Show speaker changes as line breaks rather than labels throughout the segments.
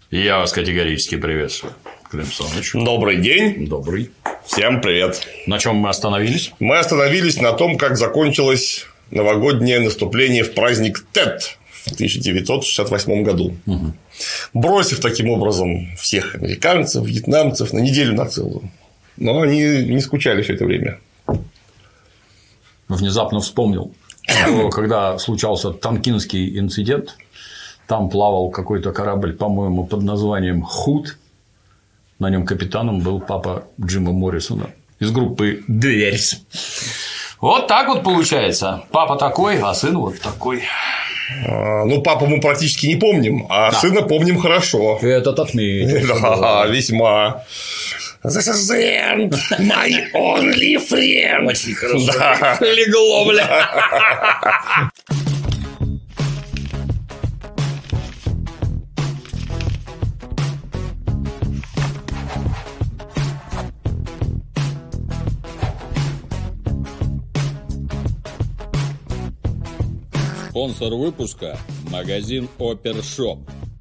Я вас категорически приветствую, Клим Саныч.
Добрый день.
Добрый.
Всем привет.
На чем мы остановились?
Мы остановились на том, как закончилось новогоднее наступление в праздник Тет в 1968 году. Угу. Бросив таким образом всех американцев, вьетнамцев на неделю на целую. Но они не скучали все это время.
Внезапно вспомнил, что когда случался Тонкинский инцидент, там плавал какой-то корабль, по-моему, под названием «Худ». На нем капитаном был папа Джима Моррисона из группы «Дверс». Вот так вот получается. Папа такой, а сын вот такой.
Ну, папу мы практически не помним, а да. Сына помним хорошо.
Этот отметил.
Да, весьма. This is the end, my only friend.
Очень хорошо. Да. Легло, бля.
Спонсор выпуска – магазин Опершоп.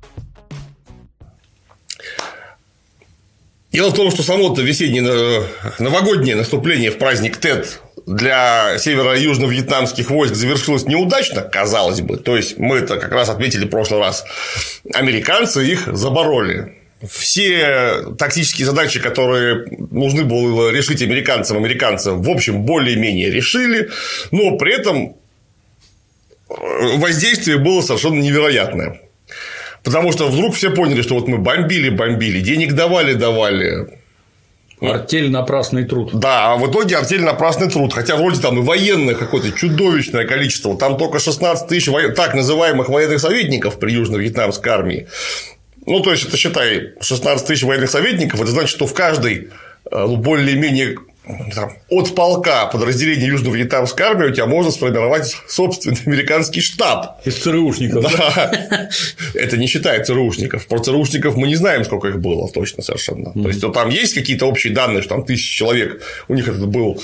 Дело в том, что само-то весеннее новогоднее наступление в праздник Тет для северо-южно-вьетнамских войск завершилось неудачно, казалось бы. То есть, мы это как раз отметили в прошлый раз. Американцы их забороли. Все тактические задачи, которые нужны было решить американцам, в общем, более-менее решили, но при этом воздействие было совершенно невероятное. Потому что вдруг все поняли, что вот мы бомбили, денег давали.
Артель напрасный труд.
Да, а в итоге артель напрасный труд. Хотя вроде там и военных какое-то чудовищное количество. Там только 16 тысяч так называемых военных советников при южно-вьетнамской армии. Ну, то есть, это считай, 16 тысяч военных советников. Это значит, что в каждой более-менее от полка подразделения южно-вьетнамской армии у тебя можно сформировать собственный американский штаб.
Из ЦРУшников.
Да. Это не считая ЦРУшников. Про ЦРУшников мы не знаем, сколько их было точно совершенно. То есть, там есть какие-то общие данные, что там 1000 человек. У них это был,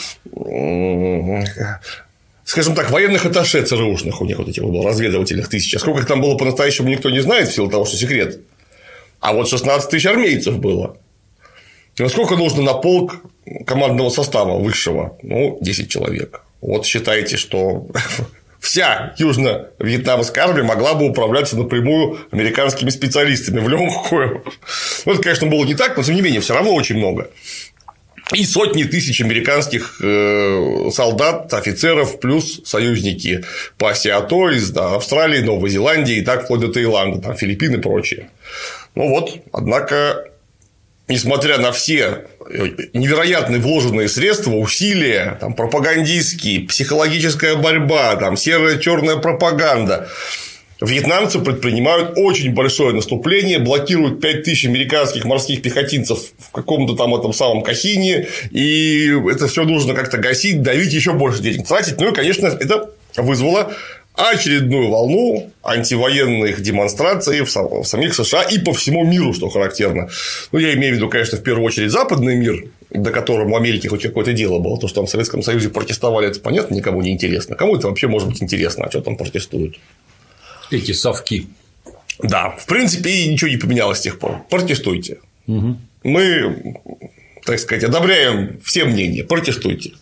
скажем так, военных атташе ЦРУшных. У них вот этих было разведывательных 1000. А сколько их там было по-настоящему, никто не знает, в силу того, что секрет. А вот 16 тысяч армейцев было. И сколько нужно на полк командного состава высшего? Ну, 10 человек. Вот считайте, что вся южно-вьетнамская армия могла бы управляться напрямую американскими специалистами в легкую. Ну, это, конечно, было не так, но тем не менее, все равно очень много. И сотни тысяч американских солдат, офицеров, плюс союзники по Асиато из Австралии, Новой Зеландии, и так вплоть до Таиланда, там, Филиппины и прочее. Ну вот, однако, несмотря на все невероятные вложенные средства, усилия, там, пропагандистские, психологическая борьба, там, серая черная пропаганда, вьетнамцы предпринимают очень большое наступление, блокируют 5000 американских морских пехотинцев в каком-то там этом самом Кахине, и это все нужно как-то гасить, давить, еще больше денег тратить. Ну и, конечно, это вызвало очередную волну антивоенных демонстраций в самих США и по всему миру, что характерно. Ну, я имею в виду, конечно, в первую очередь западный мир, до которого у Америки хоть какое-то дело было. То, что там в Советском Союзе протестовали, это понятно, никому не интересно. Кому это вообще может быть интересно, а что там протестуют?
Эти совки.
Да, в принципе, ничего не поменялось с тех пор. Протестуйте. Угу. Мы, так сказать, одобряем все мнения. Протестуйте.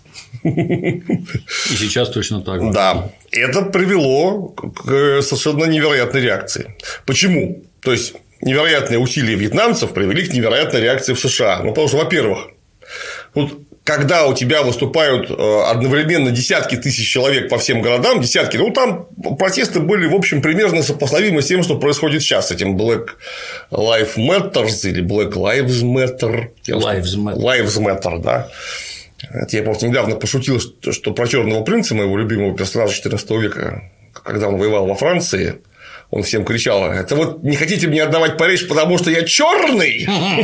И сейчас точно так же.
Да. Это привело к совершенно невероятной реакции. Почему? То есть, невероятные усилия вьетнамцев привели к невероятной реакции в США. Ну, потому что, во-первых, вот когда у тебя выступают одновременно десятки тысяч человек по всем городам, десятки, ну, там протесты были, в общем, примерно сопоставимы с тем, что происходит сейчас, с этим Black Lives Matter или Black Lives Matter. Lives Matter, да. Это я просто недавно пошутил, что про Черного принца, моего любимого персонажа XIV века, когда он воевал во Франции, он всем кричал: это вот не хотите мне отдавать Париж, потому что я черный.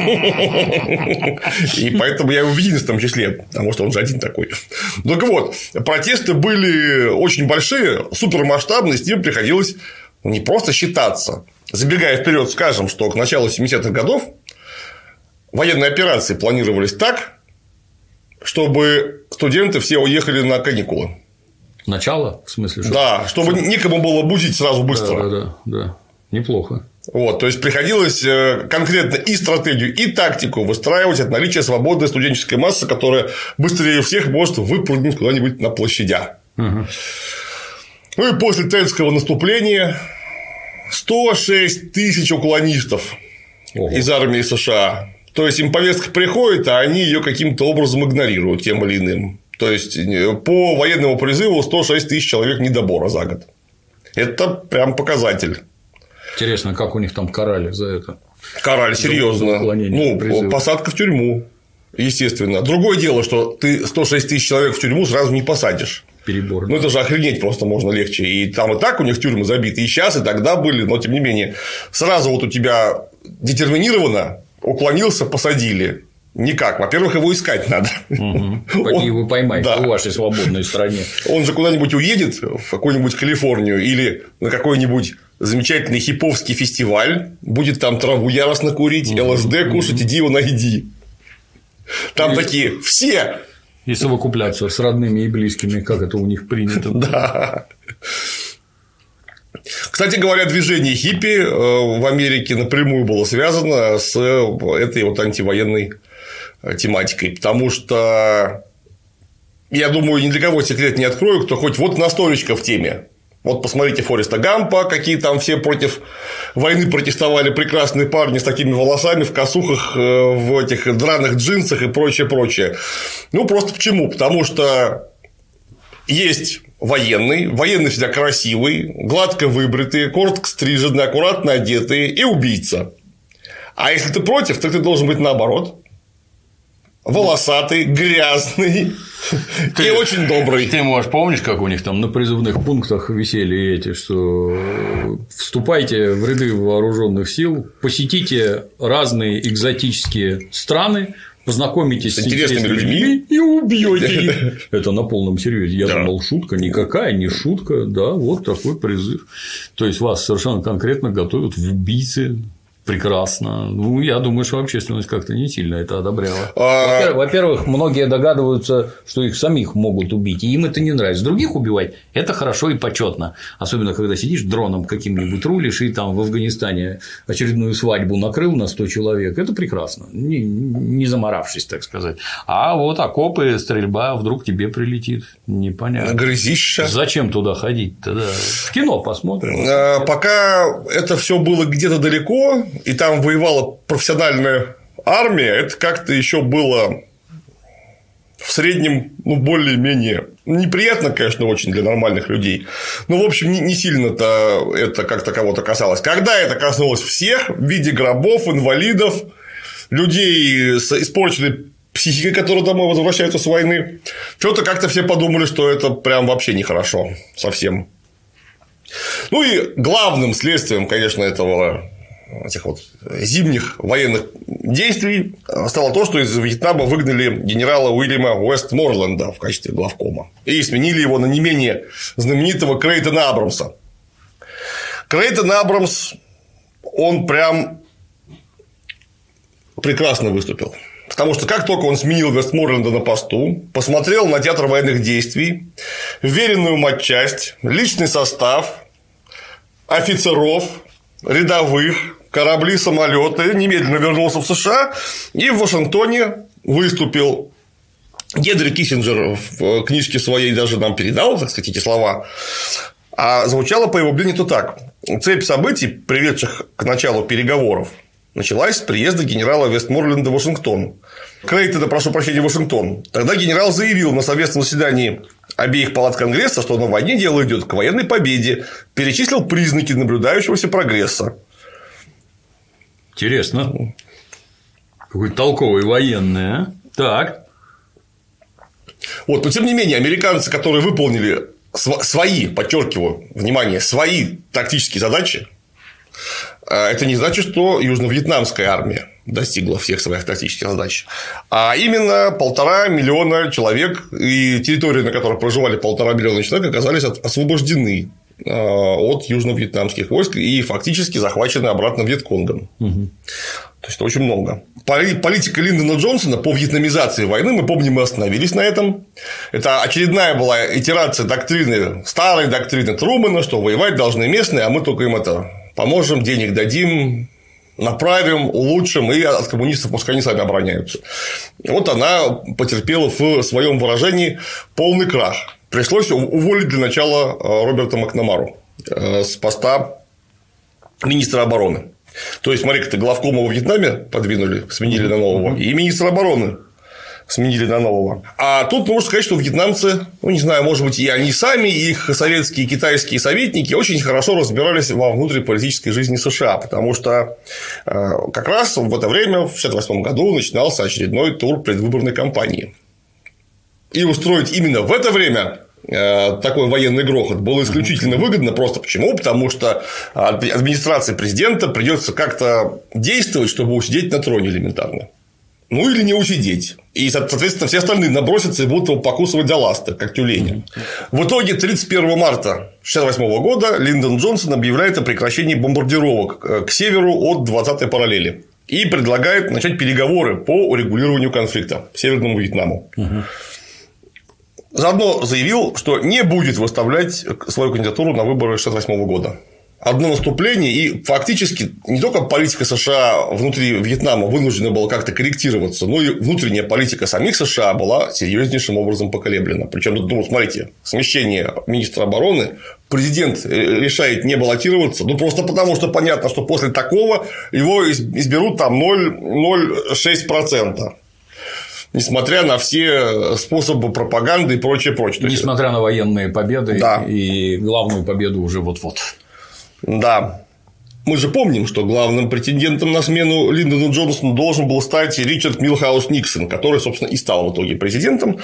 И поэтому я его видел в том числе, потому что он же один такой. Так вот, протесты были очень большие, супермасштабные, с ними приходилось не просто считаться. Забегая вперед, скажем, что к началу 70-х годов военные операции планировались так, чтобы студенты все уехали на каникулы.
Начало, в смысле? Что?
Да, чтобы некому было будить сразу быстро.
Да. Неплохо.
Вот, то есть приходилось конкретно и стратегию, и тактику выстраивать от наличия свободной студенческой массы, которая быстрее всех может выпрыгнуть куда-нибудь на площадях. Ну и после Тельского наступления 106 тысяч уклонистов из армии США. То есть им повестка приходит, а они ее каким-то образом игнорируют тем или иным. То есть по военному призыву 106 тысяч человек недобора за год. Это прям показатель.
Интересно, как у них там карали за это?
Карали серьезно. Ну, посадка в тюрьму, естественно. Другое дело, что ты 106 тысяч человек в тюрьму сразу не посадишь.
Перебор.
Ну, это же охренеть просто можно легче. И там и так у них тюрьмы забиты, и сейчас, и тогда были, но тем не менее, сразу вот у тебя детерминированно уклонился, посадили. Никак. Во-первых, его искать надо.
Пойди его поймайте в вашей свободной стране.
Он же куда-нибудь уедет в какую-нибудь Калифорнию или на какой-нибудь замечательный хиповский фестиваль, будет там траву яростно курить, ЛСД кушать, иди его найди. Там такие все.
И совокупляться с родными и близкими, как это у них принято.
Да. Кстати говоря, движение хиппи в Америке напрямую было связано с этой вот антивоенной тематикой, потому что я думаю, ни для кого секрет не открою, кто хоть вот настолечко в теме. Вот посмотрите Форреста Гампа, какие там все против войны протестовали прекрасные парни с такими волосами, в косухах, в этих драных джинсах и прочее, прочее. Ну, просто почему? Потому что есть военный всегда красивый, гладко выбритый, коротко стриженный, аккуратно одетый и убийца. А если ты против, то ты должен быть наоборот. Волосатый, грязный и очень добрый.
Ты, может, помнишь, как у них там на призывных пунктах висели эти, что вступайте в ряды вооруженных сил, посетите разные экзотические страны, познакомитесь с интересными людьми и убьете их. Это на полном серьезе. Я думал, шутка, никакая не шутка. Да, вот такой призыв. То есть вас совершенно конкретно готовят в убийцы. Прекрасно. Ну, я думаю, что общественность как-то не сильно это одобряла. Во-первых, многие догадываются, что их самих могут убить, и им это не нравится. Других убивать – это хорошо и почетно. Особенно, когда сидишь дроном каким-нибудь рулишь, и там в Афганистане очередную свадьбу накрыл на 100 человек. Это прекрасно, не заморавшись, так сказать. А вот окопы, стрельба, вдруг тебе прилетит. Непонятно.
Грызища.
Зачем туда ходить-то? Да. В кино посмотрим.
Пока это все было где-то далеко, и там воевала профессиональная армия, это как-то еще было в среднем, ну, более-менее неприятно, конечно, очень для нормальных людей. Но, в общем, не сильно-то это как-то кого-то касалось. Когда это коснулось всех в виде гробов, инвалидов, людей с испорченной психикой, которые домой возвращаются с войны, что-то как-то все подумали, что это прям вообще нехорошо совсем. Ну и главным следствием, конечно, этих вот зимних военных действий стало то, что из Вьетнама выгнали генерала Уильяма Уэстморленда в качестве главкома и сменили его на не менее знаменитого Крейтона Абрамса. Крейтон Абрамс, он прям прекрасно выступил. Потому что как только он сменил Вестморленда на посту, посмотрел на театр военных действий, веренную матчасть, личный состав, офицеров, рядовых, корабли, самолеты, немедленно вернулся в США и в Вашингтоне выступил. Генри Киссинджер в книжке своей даже нам передал, так сказать, эти слова. А звучало, по его мнению, то так. Цепь событий, приведших к началу переговоров, началась с приезда генерала Вестморленда в Вашингтон. Крейтона, прошу прощения, в Вашингтон. Тогда генерал заявил на совместном заседании обеих палат Конгресса, что на войне дело идет к военной победе, перечислил признаки наблюдающегося прогресса.
Интересно. Какой толковый военный, а? Так.
Вот, но тем не менее, американцы, которые выполнили свои, подчеркиваю, внимание, свои тактические задачи, это не значит, что южно-вьетнамская армия достигла всех своих тактических задач. А именно 1,5 миллиона человек и территории, на которой проживали 1,5 миллиона человек, оказались освобождены от южно-вьетнамских войск и фактически захвачены обратно Вьетконгом. То есть, это очень много. Политика Линдона Джонсона по вьетнамизации войны, мы помним, мы остановились на этом. Это очередная была итерация доктрины, старой доктрины Трумэна, что воевать должны местные, а мы только им поможем, денег дадим, направим, улучшим, и от коммунистов пускай они сами обороняются. И вот она потерпела в своем выражении полный крах. Пришлось уволить для начала Роберта Макнамару с поста министра обороны. То есть, смотри-ка, главкома во Вьетнаме подвинули, сменили на нового, и министра обороны сменили на нового. А тут можно сказать, что вьетнамцы, ну, не знаю, может быть, и они сами, и их советские и китайские советники очень хорошо разбирались во внутриполитической жизни США, потому что как раз в это время, в 1968 году, начинался очередной тур предвыборной кампании. И устроить именно в это время такой военный грохот было исключительно выгодно. Просто почему? Потому что администрации президента придется как-то действовать, чтобы усидеть на троне элементарно. Ну, или не усидеть. И, соответственно, все остальные набросятся и будут его покусывать за ласты, как тюлени. В итоге 31 марта 1968 года Линдон Джонсон объявляет о прекращении бомбардировок к северу от 20-й параллели и предлагает начать переговоры по урегулированию конфликта Северному Вьетнаму. Заодно заявил, что не будет выставлять свою кандидатуру на выборы 1968 года. Одно наступление, и фактически не только политика США внутри Вьетнама вынуждена была как-то корректироваться, но и внутренняя политика самих США была серьезнейшим образом поколеблена. Причем, ну, смотрите, смещение министра обороны, президент решает не баллотироваться, ну, просто потому, что понятно, что после такого его изберут там 0,06%. Несмотря на все способы пропаганды и прочее, прочее.
Несмотря на военные победы, да. И главную победу уже вот-вот.
Да. Мы же помним, что главным претендентом на смену Линдону Джонсону должен был стать Ричард Милхаус Никсон, который, собственно, и стал в итоге президентом.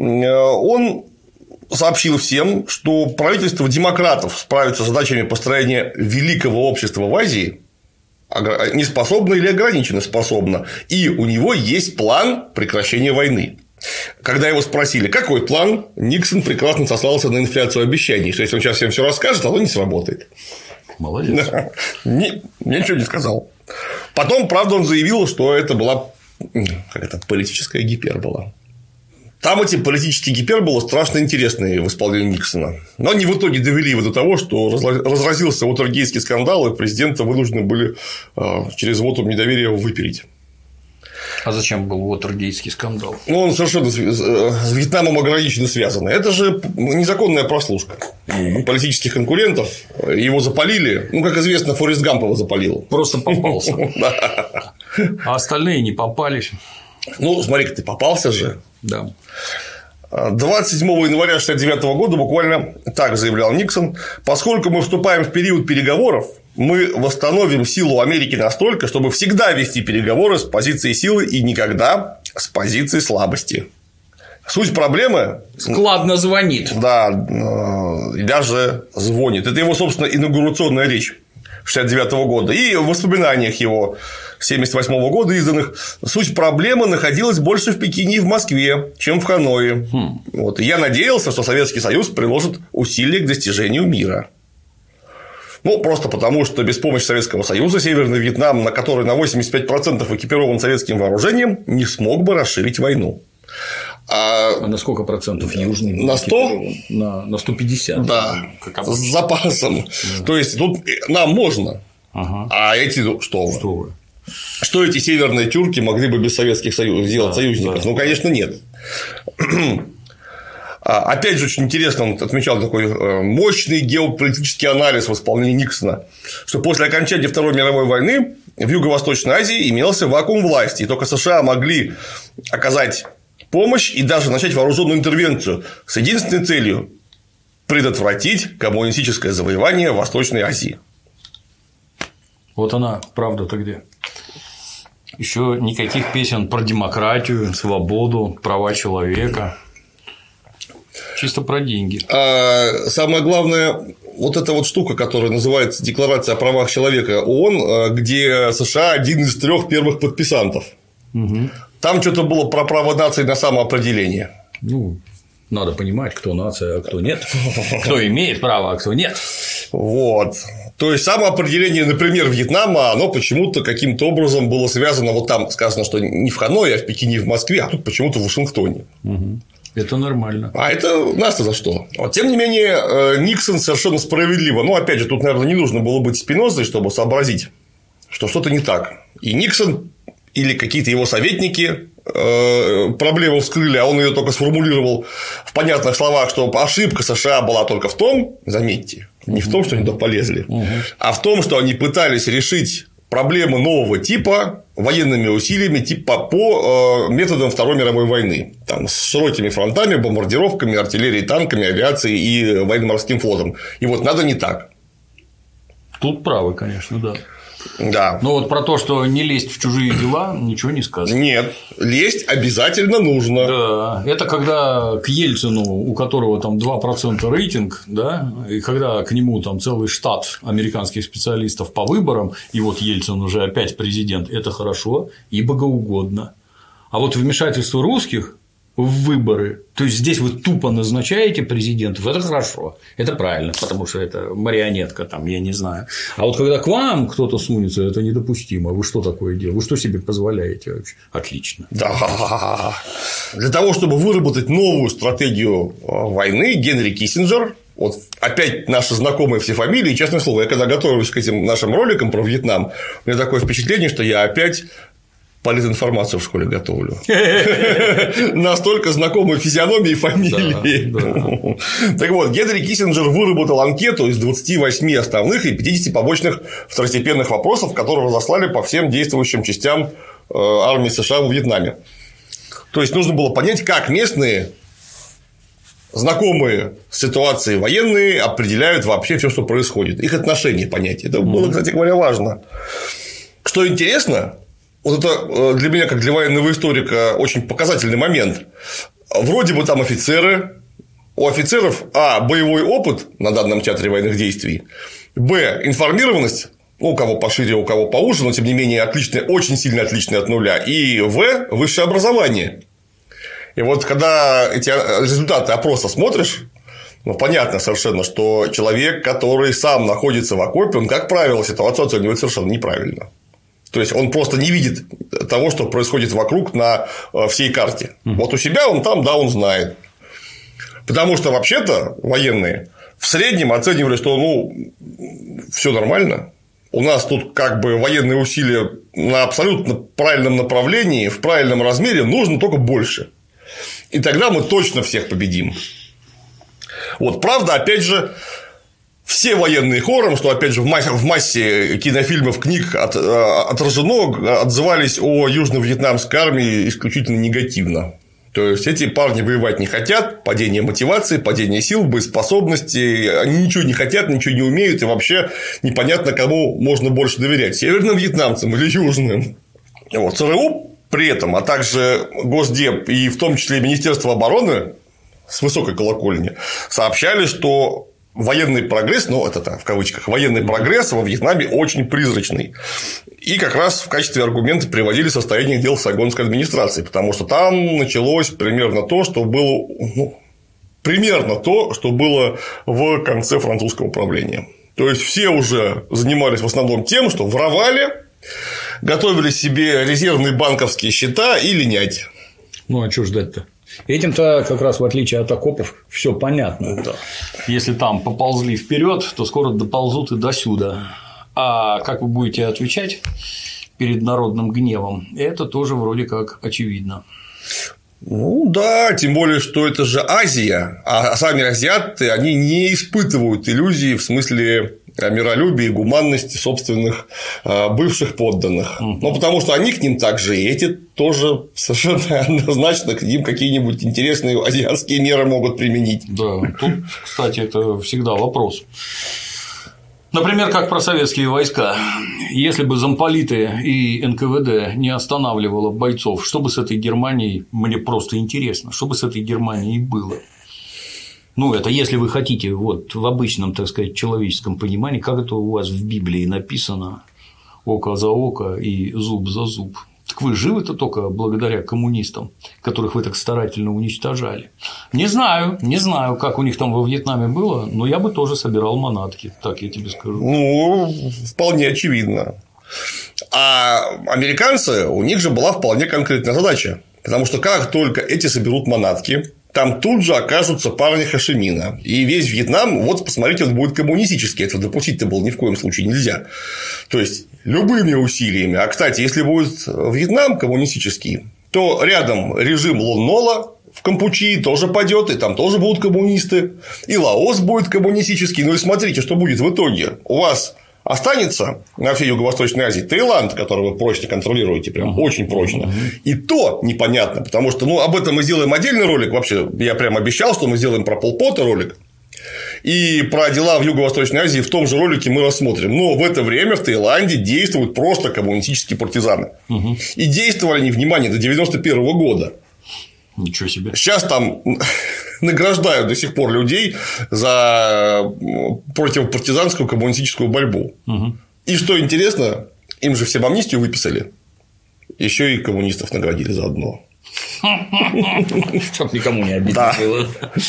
Он сообщил всем, что правительство демократов справится с задачами построения великого общества в Азии не способно или ограниченно способно, и у него есть план прекращения войны. Когда его спросили, какой план, Никсон прекрасно сослался на инфляцию обещаний, что если он сейчас всем все расскажет, оно не сработает.
Молодец.
Ничего не сказал. Потом, правда, он заявил, что это была политическая гипербола. Там эти политические гиперболы страшно интересные в исполнении Никсона. Но они в итоге довели его до того, что разразился уотергейтский скандал, и президента вынуждены были через вотум недоверия выпереть.
А зачем был уотергейтский скандал?
Ну, он совершенно с Вьетнамом ограниченно связан. Это же незаконная прослушка политических конкурентов. Его запалили. Ну, как известно, Форрест Гамп его запалил.
Просто попался. А остальные не попались.
Ну, смотри-ка, ты попался же.
Да.
27 января 1969 года буквально так заявлял Никсон: поскольку мы вступаем в период переговоров, мы восстановим силу Америки настолько, чтобы всегда вести переговоры с позиции силы и никогда с позиции слабости. Суть проблемы...
Складно звонит.
Да, и даже звонит. Это его, собственно, инаугурационная речь 1969 года. И в воспоминаниях его 1978 года изданных суть проблемы находилась больше в Пекине и в Москве, чем в Ханое. Вот. И я надеялся, что Советский Союз приложит усилия к достижению мира. Ну, просто потому, что без помощи Советского Союза Северный Вьетнам, на который на 85% экипирован советским вооружением, не смог бы расширить войну.
А на сколько процентов Южный?
На 100?
На 150.
Да, с запасом. То есть, тут нам можно. А эти что? Что эти северные тюрки могли бы без Советских сделать союзников? Ну, конечно, нет. Опять же, очень интересно, он отмечал такой мощный геополитический анализ в исполнении Никсона, что после окончания Второй мировой войны в Юго-Восточной Азии имелся вакуум власти, и только США могли оказать помощь и даже начать вооруженную интервенцию с единственной целью – предотвратить коммунистическое завоевание Восточной Азии.
Вот она, правда-то где. Еще никаких песен про демократию, свободу, права человека. Чисто про деньги.
А самое главное, вот эта вот штука, которая называется Декларация о правах человека ООН, где США один из 3 первых подписантов. Там что-то было про право нации на самоопределение.
Ну, надо понимать, кто нация, а кто нет. Кто имеет право, а кто нет.
Вот. То есть самоопределение, например, Вьетнама, оно почему-то каким-то образом было связано, вот там сказано, что не в Ханое, а в Пекине и в Москве, а тут почему-то в Вашингтоне.
Это нормально.
А это нас-то за что? Вот, тем не менее, Никсон совершенно справедливо. Ну, опять же, тут, наверное, не нужно было быть Спинозой, чтобы сообразить, что что-то не так. И Никсон или какие-то его советники проблему вскрыли, а он ее только сформулировал в понятных словах, что ошибка США была только в том, заметьте, не в том, что они туда полезли, а в том, что они пытались решить проблемы нового типа военными усилиями типа по методам Второй мировой войны. Там, с широкими фронтами, бомбардировками, артиллерией, танками, авиацией и военно-морским флотом. И вот надо не так.
Тут правы, конечно, да.
Да.
Но вот про то, что не лезть в чужие дела, ничего не сказано.
Нет, лезть обязательно нужно.
Да, это когда к Ельцину, у которого там 2% рейтинг, да, и когда к нему там целый штат американских специалистов по выборам, и вот Ельцин уже опять президент, это хорошо и богоугодно. А вот вмешательство русских в выборы, то есть здесь вы тупо назначаете президентов, это хорошо, это правильно, потому что это марионетка, там, я не знаю. А вот когда к вам кто-то сунется, это недопустимо. Вы что такое делаете? Вы что себе позволяете вообще? Отлично.
Да. Для того, чтобы выработать новую стратегию войны, Генри Киссинджер, вот опять наши знакомые все фамилии, честное слово, я когда готовился к этим нашим роликам про Вьетнам, у меня такое впечатление, что я опять политинформацию в школе готовлю. Настолько знакомые физиономии и фамилии. Так вот, Генри Киссинджер выработал анкету из 28 основных и 50 побочных второстепенных вопросов, которые разослали по всем действующим частям армии США во Вьетнаме. То есть нужно было понять, как местные знакомые с ситуацией военные определяют вообще все, что происходит. Их отношение понять. Это было, кстати говоря, важно. Что интересно, вот это для меня, как для военного историка, очень показательный момент. Вроде бы там офицеры. У офицеров боевой опыт на данном театре военных действий, информированность, у кого пошире, у кого поуже, но тем не менее отличная, очень сильно отличная от нуля, и высшее образование. И вот когда эти результаты опроса смотришь, ну, понятно совершенно, что человек, который сам находится в окопе, он, как правило, ситуацию оценивает совершенно неправильно. То есть он просто не видит того, что происходит вокруг на всей карте. Вот у себя он там, да, он знает. Потому что вообще-то военные в среднем оценивали, что все нормально. У нас тут как бы военные усилия на абсолютно правильном направлении, в правильном размере, нужно только больше. И тогда мы точно всех победим. Вот, правда, опять же, все военные хором, что, опять же, в массе кинофильмов, книг отражено, отзывались о южно-вьетнамской армии исключительно негативно. То есть, эти парни воевать не хотят, падение мотивации, падение сил, боеспособности, они ничего не хотят, ничего не умеют, и вообще непонятно, кому можно больше доверять, северным вьетнамцам или южным. Вот. ЦРУ при этом, а также Госдеп и в том числе Министерство обороны с высокой колокольни сообщали, что военный прогресс, это в кавычках, военный прогресс во Вьетнаме очень призрачный. И как раз в качестве аргумента приводили состояние дел в Сайгонской администрации, потому что там началось примерно то, что было в конце французского правления. То есть все уже занимались в основном тем, что воровали, готовили себе резервные банковские счета и линять.
Ну а что ждать-то? Этим-то как раз в отличие от окопов все понятно.
Да.
Если там поползли вперед, то скоро доползут и досюда. А как вы будете отвечать перед народным гневом, это тоже вроде как очевидно.
Ну да, тем более, что это же Азия, а сами азиаты, они не испытывают иллюзий в смысле миролюбия и гуманности собственных бывших подданных. Ну, потому что они к ним также, и эти тоже совершенно однозначно к ним какие-нибудь интересные азиатские меры могут применить.
Да, тут, кстати, это всегда вопрос. Например, как про советские войска. Если бы замполиты и НКВД не останавливало бойцов, что бы с этой Германией, мне просто интересно, что бы с этой Германией было? Ну, это если вы хотите, вот в обычном, так сказать, человеческом понимании, как это у вас в Библии написано: око за око и зуб за зуб. Так вы живы-то только благодаря коммунистам, которых вы так старательно уничтожали. Не знаю, как у них там во Вьетнаме было, но я бы тоже собирал манатки, так я тебе скажу.
Ну, вполне очевидно. А американцы, у них же была вполне конкретная задача. Потому что как только эти соберут манатки, там тут же окажутся парни Хошимина. И весь Вьетнам, вот посмотрите, он будет коммунистический. Этого допустить-то было ни в коем случае нельзя. То есть, любыми усилиями. А, кстати, если будет Вьетнам коммунистический, то рядом режим Лон Нола в Кампучи тоже падет, и там тоже будут коммунисты. И Лаос будет коммунистический. Ну и смотрите, что будет в итоге. У вас останется на всей Юго-Восточной Азии Таиланд, который вы прочно контролируете, прям очень прочно. И то непонятно, потому что, об этом мы сделаем отдельный ролик. Вообще, я прям обещал, что мы сделаем про Пол Пота ролик. И про дела в Юго-Восточной Азии в том же ролике мы рассмотрим. Но в это время в Таиланде действуют просто коммунистические партизаны. И действовали они, внимание, до 1991 года.
Ничего себе.
Сейчас там награждают до сих пор людей за противопартизанскую коммунистическую борьбу. И что интересно, им же всем амнистию выписали. Еще и коммунистов наградили заодно.
Чтоб никому не обидно было.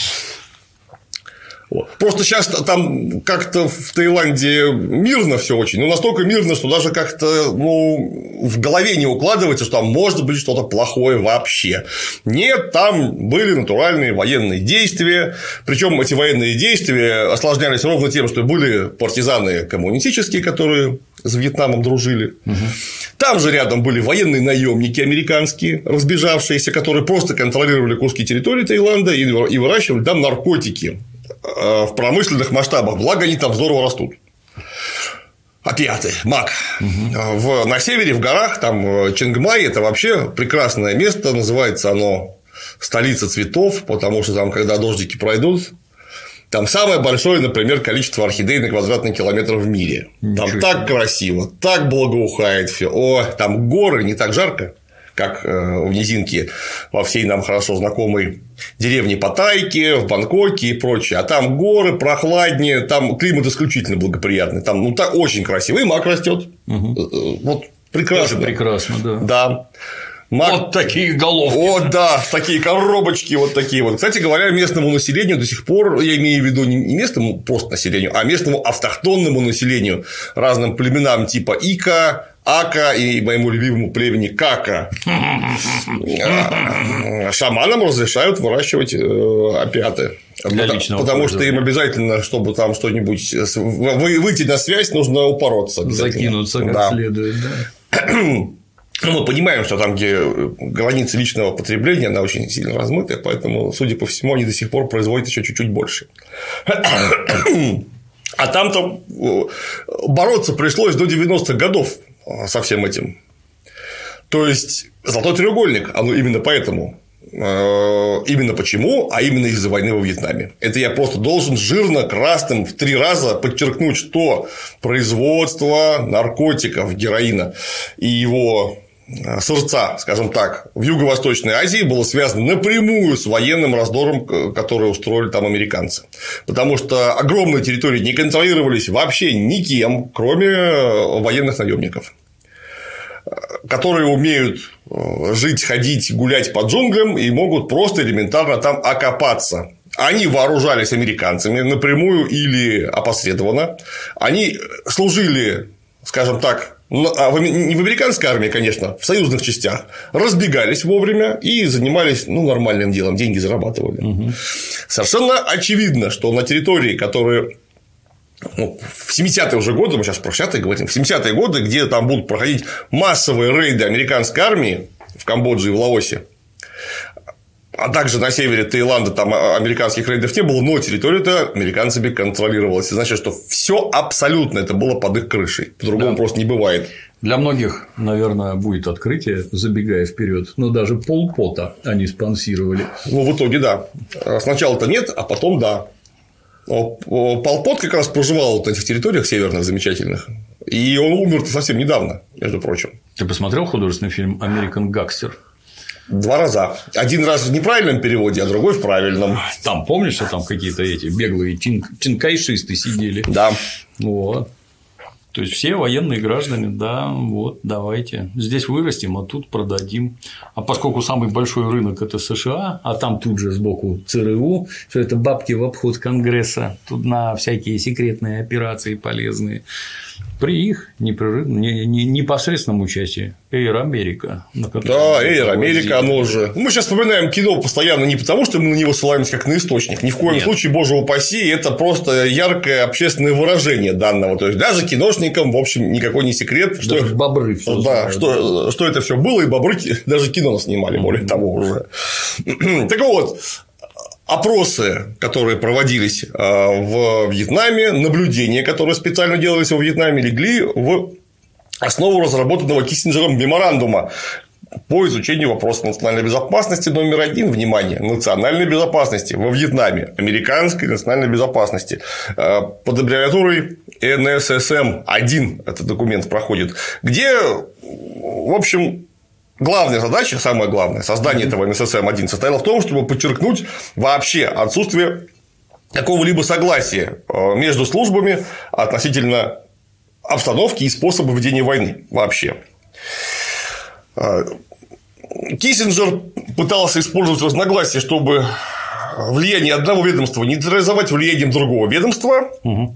Просто сейчас там как-то в Таиланде мирно все очень, настолько мирно, что даже как-то в голове не укладывается, что там может быть что-то плохое вообще. Нет, там были натуральные военные действия, причем эти военные действия осложнялись ровно тем, что были партизаны коммунистические, которые с Вьетнамом дружили. Там же рядом были военные наемники американские, разбежавшиеся, которые просто контролировали куски территории Таиланда и выращивали там наркотики в промышленных масштабах, благо они там здорово растут. Опиаты, мак. На севере, в горах, там Чангмай – это вообще прекрасное место, называется оно столица цветов, потому что там, когда дождики пройдут, там самое большое, например, количество орхидей на квадратный километр в мире. Там так красиво, так благоухает все. Там горы, не так жарко, как в низинке во всей нам хорошо знакомой деревне Паттайки, в Бангкоке и прочее. А там горы прохладнее, там климат исключительно благоприятный. Там так очень красиво. И мак растет. Вот прекрасно.
Тоже прекрасно, да.
Да. Мак...
Вот такие головки.
Да, такие коробочки, вот такие вот. Кстати говоря, местному населению до сих пор, я имею в виду не местному просто населению, а местному автохтонному населению, разным племенам типа Ика, Ака и моему любимому племени Кака. Шаманам разрешают выращивать опиаты. Потому что им обязательно, чтобы там что-нибудь выйти на связь, нужно упороться.
Закинуться как следует, да.
Мы понимаем, что там, где границы личного потребления, она очень сильно размытая, поэтому, судя по всему, они до сих пор производят еще чуть-чуть больше. А там-то бороться пришлось до 90-х годов со всем этим. То есть, золотой треугольник, оно именно поэтому. Именно почему, а именно из-за войны во Вьетнаме. Это я просто должен жирно красным в 3 раза подчеркнуть, что производство наркотиков, героина и его сырца, скажем так, в Юго-Восточной Азии было связано напрямую с военным раздором, который устроили там американцы. Потому что огромные территории не контролировались вообще никем, кроме военных наемников, которые умеют жить, ходить, гулять по джунглям и могут просто элементарно там окопаться. Они вооружались американцами напрямую или опосредованно. Они служили, скажем так, не в американской армии, конечно, в союзных частях, разбегались вовремя и занимались нормальным делом, деньги зарабатывали. Совершенно очевидно, что на территории, которые в 70-е уже годы, мы сейчас про 60-е говорим, в 70-е годы, где там будут проходить массовые рейды американской армии в Камбодже и в Лаосе, а также на севере Таиланда там американских рейдов не было, но территория-то американцами контролировалась. Это значит, что все абсолютно это было под их крышей. По-другому просто не бывает.
Для многих, наверное, будет открытие, забегая вперед, но даже Пол Пота они спонсировали.
В итоге, да. Сначала-то нет, а потом да. Пол Пот как раз проживал на этих территориях северных замечательных. И он умер совсем недавно, между прочим.
Ты посмотрел художественный фильм «Американ Гангстер»?
2 раза. Один раз в неправильном переводе, а другой в правильном.
Там, помнишь, что там какие-то эти беглые чинкайшисты сидели?
Да.
Вот. То есть, все военные граждане, да, вот, давайте. Здесь вырастим, а тут продадим. А поскольку самый большой рынок – это США, а там тут же сбоку ЦРУ, что это бабки в обход Конгресса, тут на всякие секретные операции полезные. При их непосредственном участии Air America.
Да, Air America, оно же. Мы сейчас вспоминаем кино постоянно не потому, что мы на него ссылаемся как на источник. Ни в коем случае, боже упаси, это просто яркое общественное выражение данного. То есть, даже киношникам, в общем, никакой не секрет, что
даже бобры все
знают, что это все было, и бобры даже кино снимали, более того уже. Так вот. Опросы, которые проводились в Вьетнаме, наблюдения, которые специально делались во Вьетнаме, легли в основу разработанного Киссинджером меморандума по изучению вопросов национальной безопасности номер 1, внимание, национальной безопасности во Вьетнаме, американской национальной безопасности, под аббревиатурой NSSM-1 этот документ проходит, где, в общем, главная задача, самое главное, создание этого НССМ-1 состояло в том, чтобы подчеркнуть вообще отсутствие какого-либо согласия между службами относительно обстановки и способа ведения войны вообще. Киссинджер пытался использовать разногласия, чтобы влияние одного ведомства нейтрализовать влиянием другого ведомства,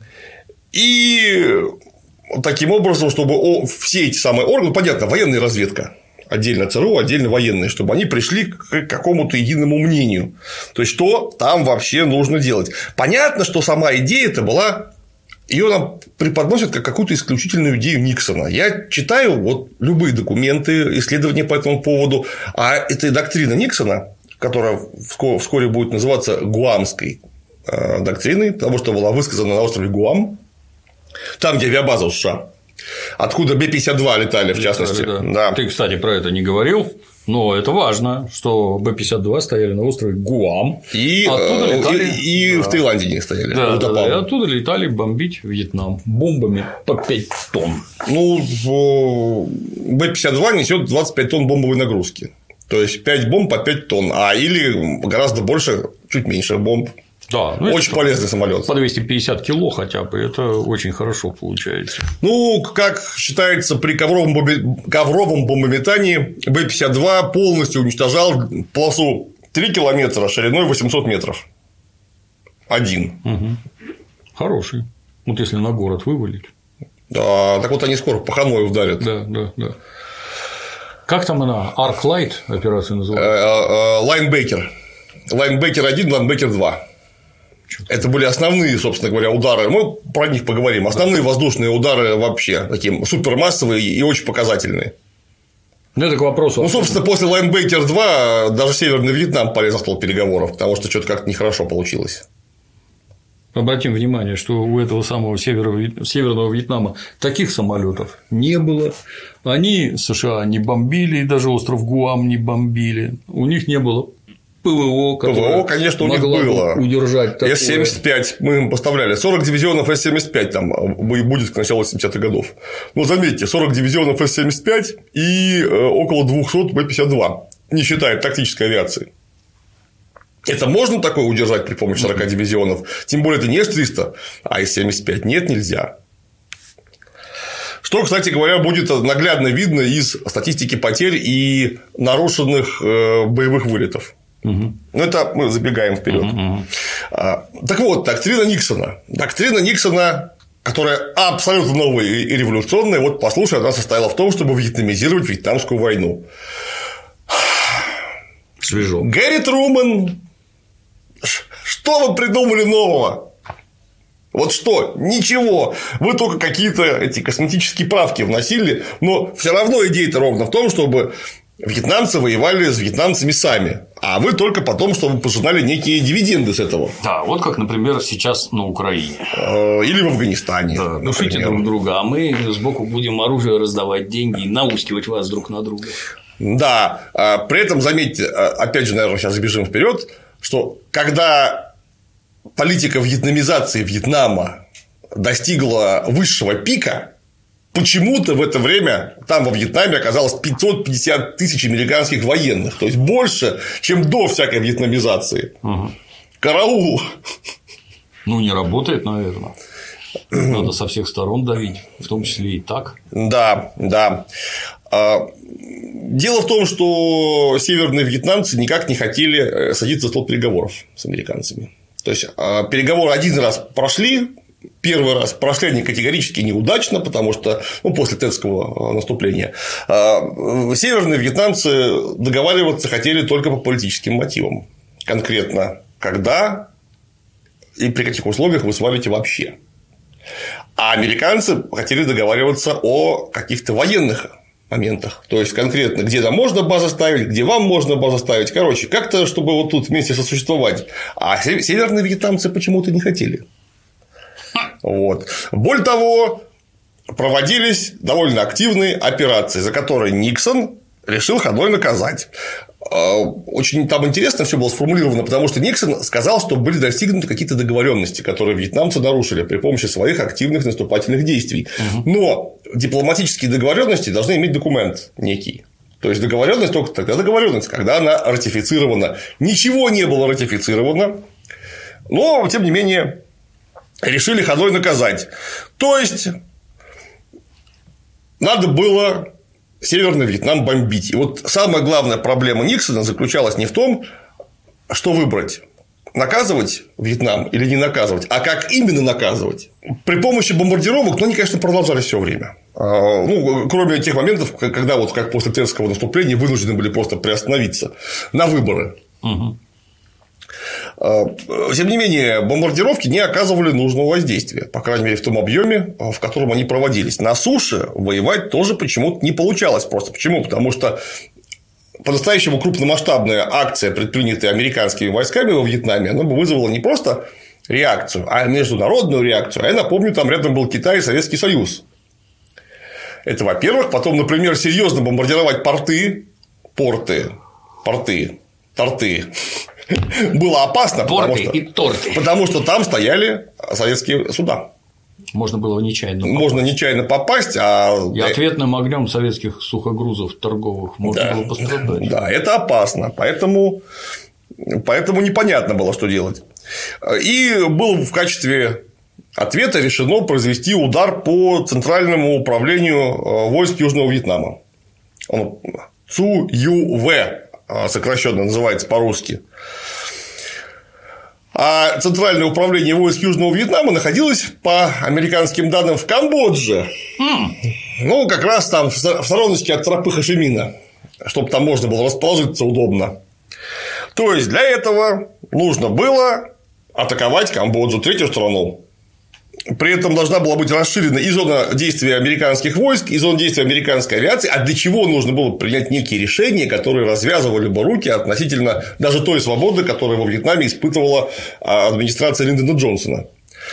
и таким образом, чтобы все эти самые органы, понятно, военная разведка, отдельно ЦРУ, отдельно военные, чтобы они пришли к какому-то единому мнению. То есть, что там вообще нужно делать. Понятно, что сама идея-то была, ее нам преподносят как какую-то исключительную идею Никсона. Я читаю вот любые документы, исследования по этому поводу, а это доктрина Никсона, которая вскоре будет называться Гуамской доктриной, потому что была высказана на острове Гуам, там, где авиабаза у США. Откуда Б-52 летали, в частности.
Да. Ты, кстати, про это не говорил, но это важно, что Б-52 стояли на острове Гуам.
И в Таиланде не стояли.
Да, и оттуда летали бомбить Вьетнам бомбами по 5 тонн.
Ну, Б-52 несет 25 тонн бомбовой нагрузки. То есть 5 бомб по 5 тонн, или гораздо больше, чуть меньше бомб.
Да,
очень полезный самолет.
По 250 кило хотя бы, это очень хорошо получается.
Ну, как считается, при ковровом бомбометании Б-52 полностью уничтожал полосу 3 километра шириной 800 метров. Один.
Хороший. Вот если на город вывалить.
Да, так вот они скоро по Ханою вдарят.
Да. Как там она? Арк-Лайт операция называется?
Лайнбекер. Лайнбекер-1, Лайнбекер-2. Это были основные, собственно говоря, удары. Мы про них поговорим. Основные воздушные удары вообще такие супермассовые и очень показательные.
Ну, это к вопросу.
Ну, собственно, после Лайнбекер-2 даже Северный Вьетнам полез на стол переговоров, потому что что-то как-то нехорошо получилось.
Обратим внимание, что у этого самого Северного Вьетнама таких самолетов не было. Они США не бомбили, и даже остров Гуам не бомбили. У них не было ПВО,
конечно, у них было.
Удержать такое.
С-75 мы им поставляли. 40 дивизионов С-75 там будет к началу 70-х годов. Но заметьте, 40 дивизионов С-75 и около 200 Б-52, не считая тактической авиации. Это можно такое удержать при помощи 40 дивизионов? Тем более, это не С-300, а С-75 нет, нельзя. Что, кстати говоря, будет наглядно видно из статистики потерь и нарушенных боевых вылетов. Ну, это мы забегаем вперед. Так вот, доктрина Никсона. Доктрина Никсона, которая абсолютно новая и революционная, вот послушай, она состояла в том, чтобы вьетнамизировать Вьетнамскую войну.
Свежо.
Гэри Трумэн. Что вы придумали нового? Вот что? Ничего. Вы только какие-то эти косметические правки вносили, но все равно идея-то ровно в том, чтобы вьетнамцы воевали с вьетнамцами сами, а вы только потом, чтобы пожинали некие дивиденды с этого.
Да, вот как, например, сейчас на Украине.
Или в Афганистане.
Да, душите друг друга, а мы сбоку будем оружие раздавать, деньги и наускивать вас друг на друга.
Да, при этом, заметьте, опять же, наверное, сейчас забежим вперед, что когда политика вьетнамизации Вьетнама достигла высшего пика, почему-то в это время там во Вьетнаме оказалось 550 тысяч американских военных, то есть больше, чем до всякой вьетнамизации. Караул!
Ну, не работает, наверное. Надо со всех сторон давить, в том числе и так.
Да. Дело в том, что северные вьетнамцы никак не хотели садиться за стол переговоров с американцами. То есть переговоры один раз прошли, первый раз прошли они категорически неудачно, потому что после Тетского наступления северные вьетнамцы договариваться хотели только по политическим мотивам. Конкретно, когда и при каких условиях вы свалите вообще. А американцы хотели договариваться о каких-то военных моментах. То есть, конкретно, где нам можно базу ставить, где вам можно базу ставить. Короче, как-то, чтобы вот тут вместе сосуществовать. А северные вьетнамцы почему-то не хотели. Вот. Более того, проводились довольно активные операции, за которые Никсон решил ходой наказать. Очень там интересно все было сформулировано, потому что Никсон сказал, что были достигнуты какие-то договоренности, которые вьетнамцы нарушили при помощи своих активных наступательных действий. Но дипломатические договоренности должны иметь документ некий. То есть договоренность только тогда договоренность, когда она ратифицирована. Ничего не было ратифицировано, но тем не менее решили ходой наказать. То есть надо было Северный Вьетнам бомбить. И вот самая главная проблема Никсона заключалась не в том, что выбрать – наказывать Вьетнам или не наказывать, а как именно наказывать. При помощи бомбардировок, но они, конечно, продолжались все время. Кроме тех моментов, когда вот как после Тетского наступления вынуждены были просто приостановиться на выборы. Тем не менее, бомбардировки не оказывали нужного воздействия, по крайней мере, в том объеме, в котором они проводились. На суше воевать тоже почему-то не получалось просто. Почему? Потому что по-настоящему крупномасштабная акция, предпринятая американскими войсками во Вьетнаме, она бы вызвала не просто реакцию, а международную реакцию. А я напомню, там рядом был Китай и Советский Союз. Это, во-первых. Потом, например, серьезно бомбардировать порты было опасно, потому что там стояли советские суда.
Можно было нечаянно попасть.
Можно нечаянно попасть,
и ответным огнем советских сухогрузов торговых можно было пострадать.
Да, это опасно. Поэтому непонятно было, что делать. И было в качестве ответа решено произвести удар по Центральному управлению войск Южного Вьетнама. Он ЦУЮВ сокращенно называется по-русски. А Центральное управление войск Южного Вьетнама находилось, по американским данным, в Камбодже. Как раз там в стороночке от тропы Хошимина, чтобы там можно было расположиться удобно. То есть, для этого нужно было атаковать Камбоджу, третью страну. При этом должна была быть расширена и зона действия американских войск, и зона действия американской авиации. А для чего нужно было принять некие решения, которые развязывали бы руки относительно даже той свободы, которую во Вьетнаме испытывала администрация Линдона Джонсона.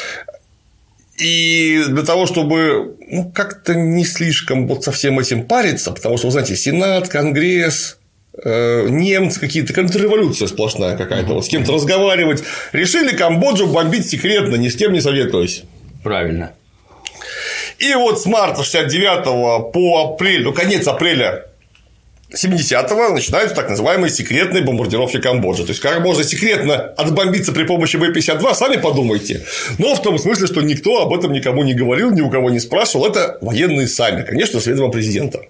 И для того, чтобы как-то не слишком вот со всем этим париться, потому что, вы знаете, Сенат, Конгресс, немцы какие-то, контрреволюция сплошная какая-то, вот с кем-то разговаривать, решили Камбоджу бомбить секретно, ни с кем не советуясь.
Правильно.
И вот с марта 69 по апрель, конец апреля 70-го начинаются так называемые секретные бомбардировки Камбоджи. То есть, как можно секретно отбомбиться при помощи Б-52, сами подумайте. Но в том смысле, что никто об этом никому не говорил, ни у кого не спрашивал. Это военные сами, конечно, с ведома президента.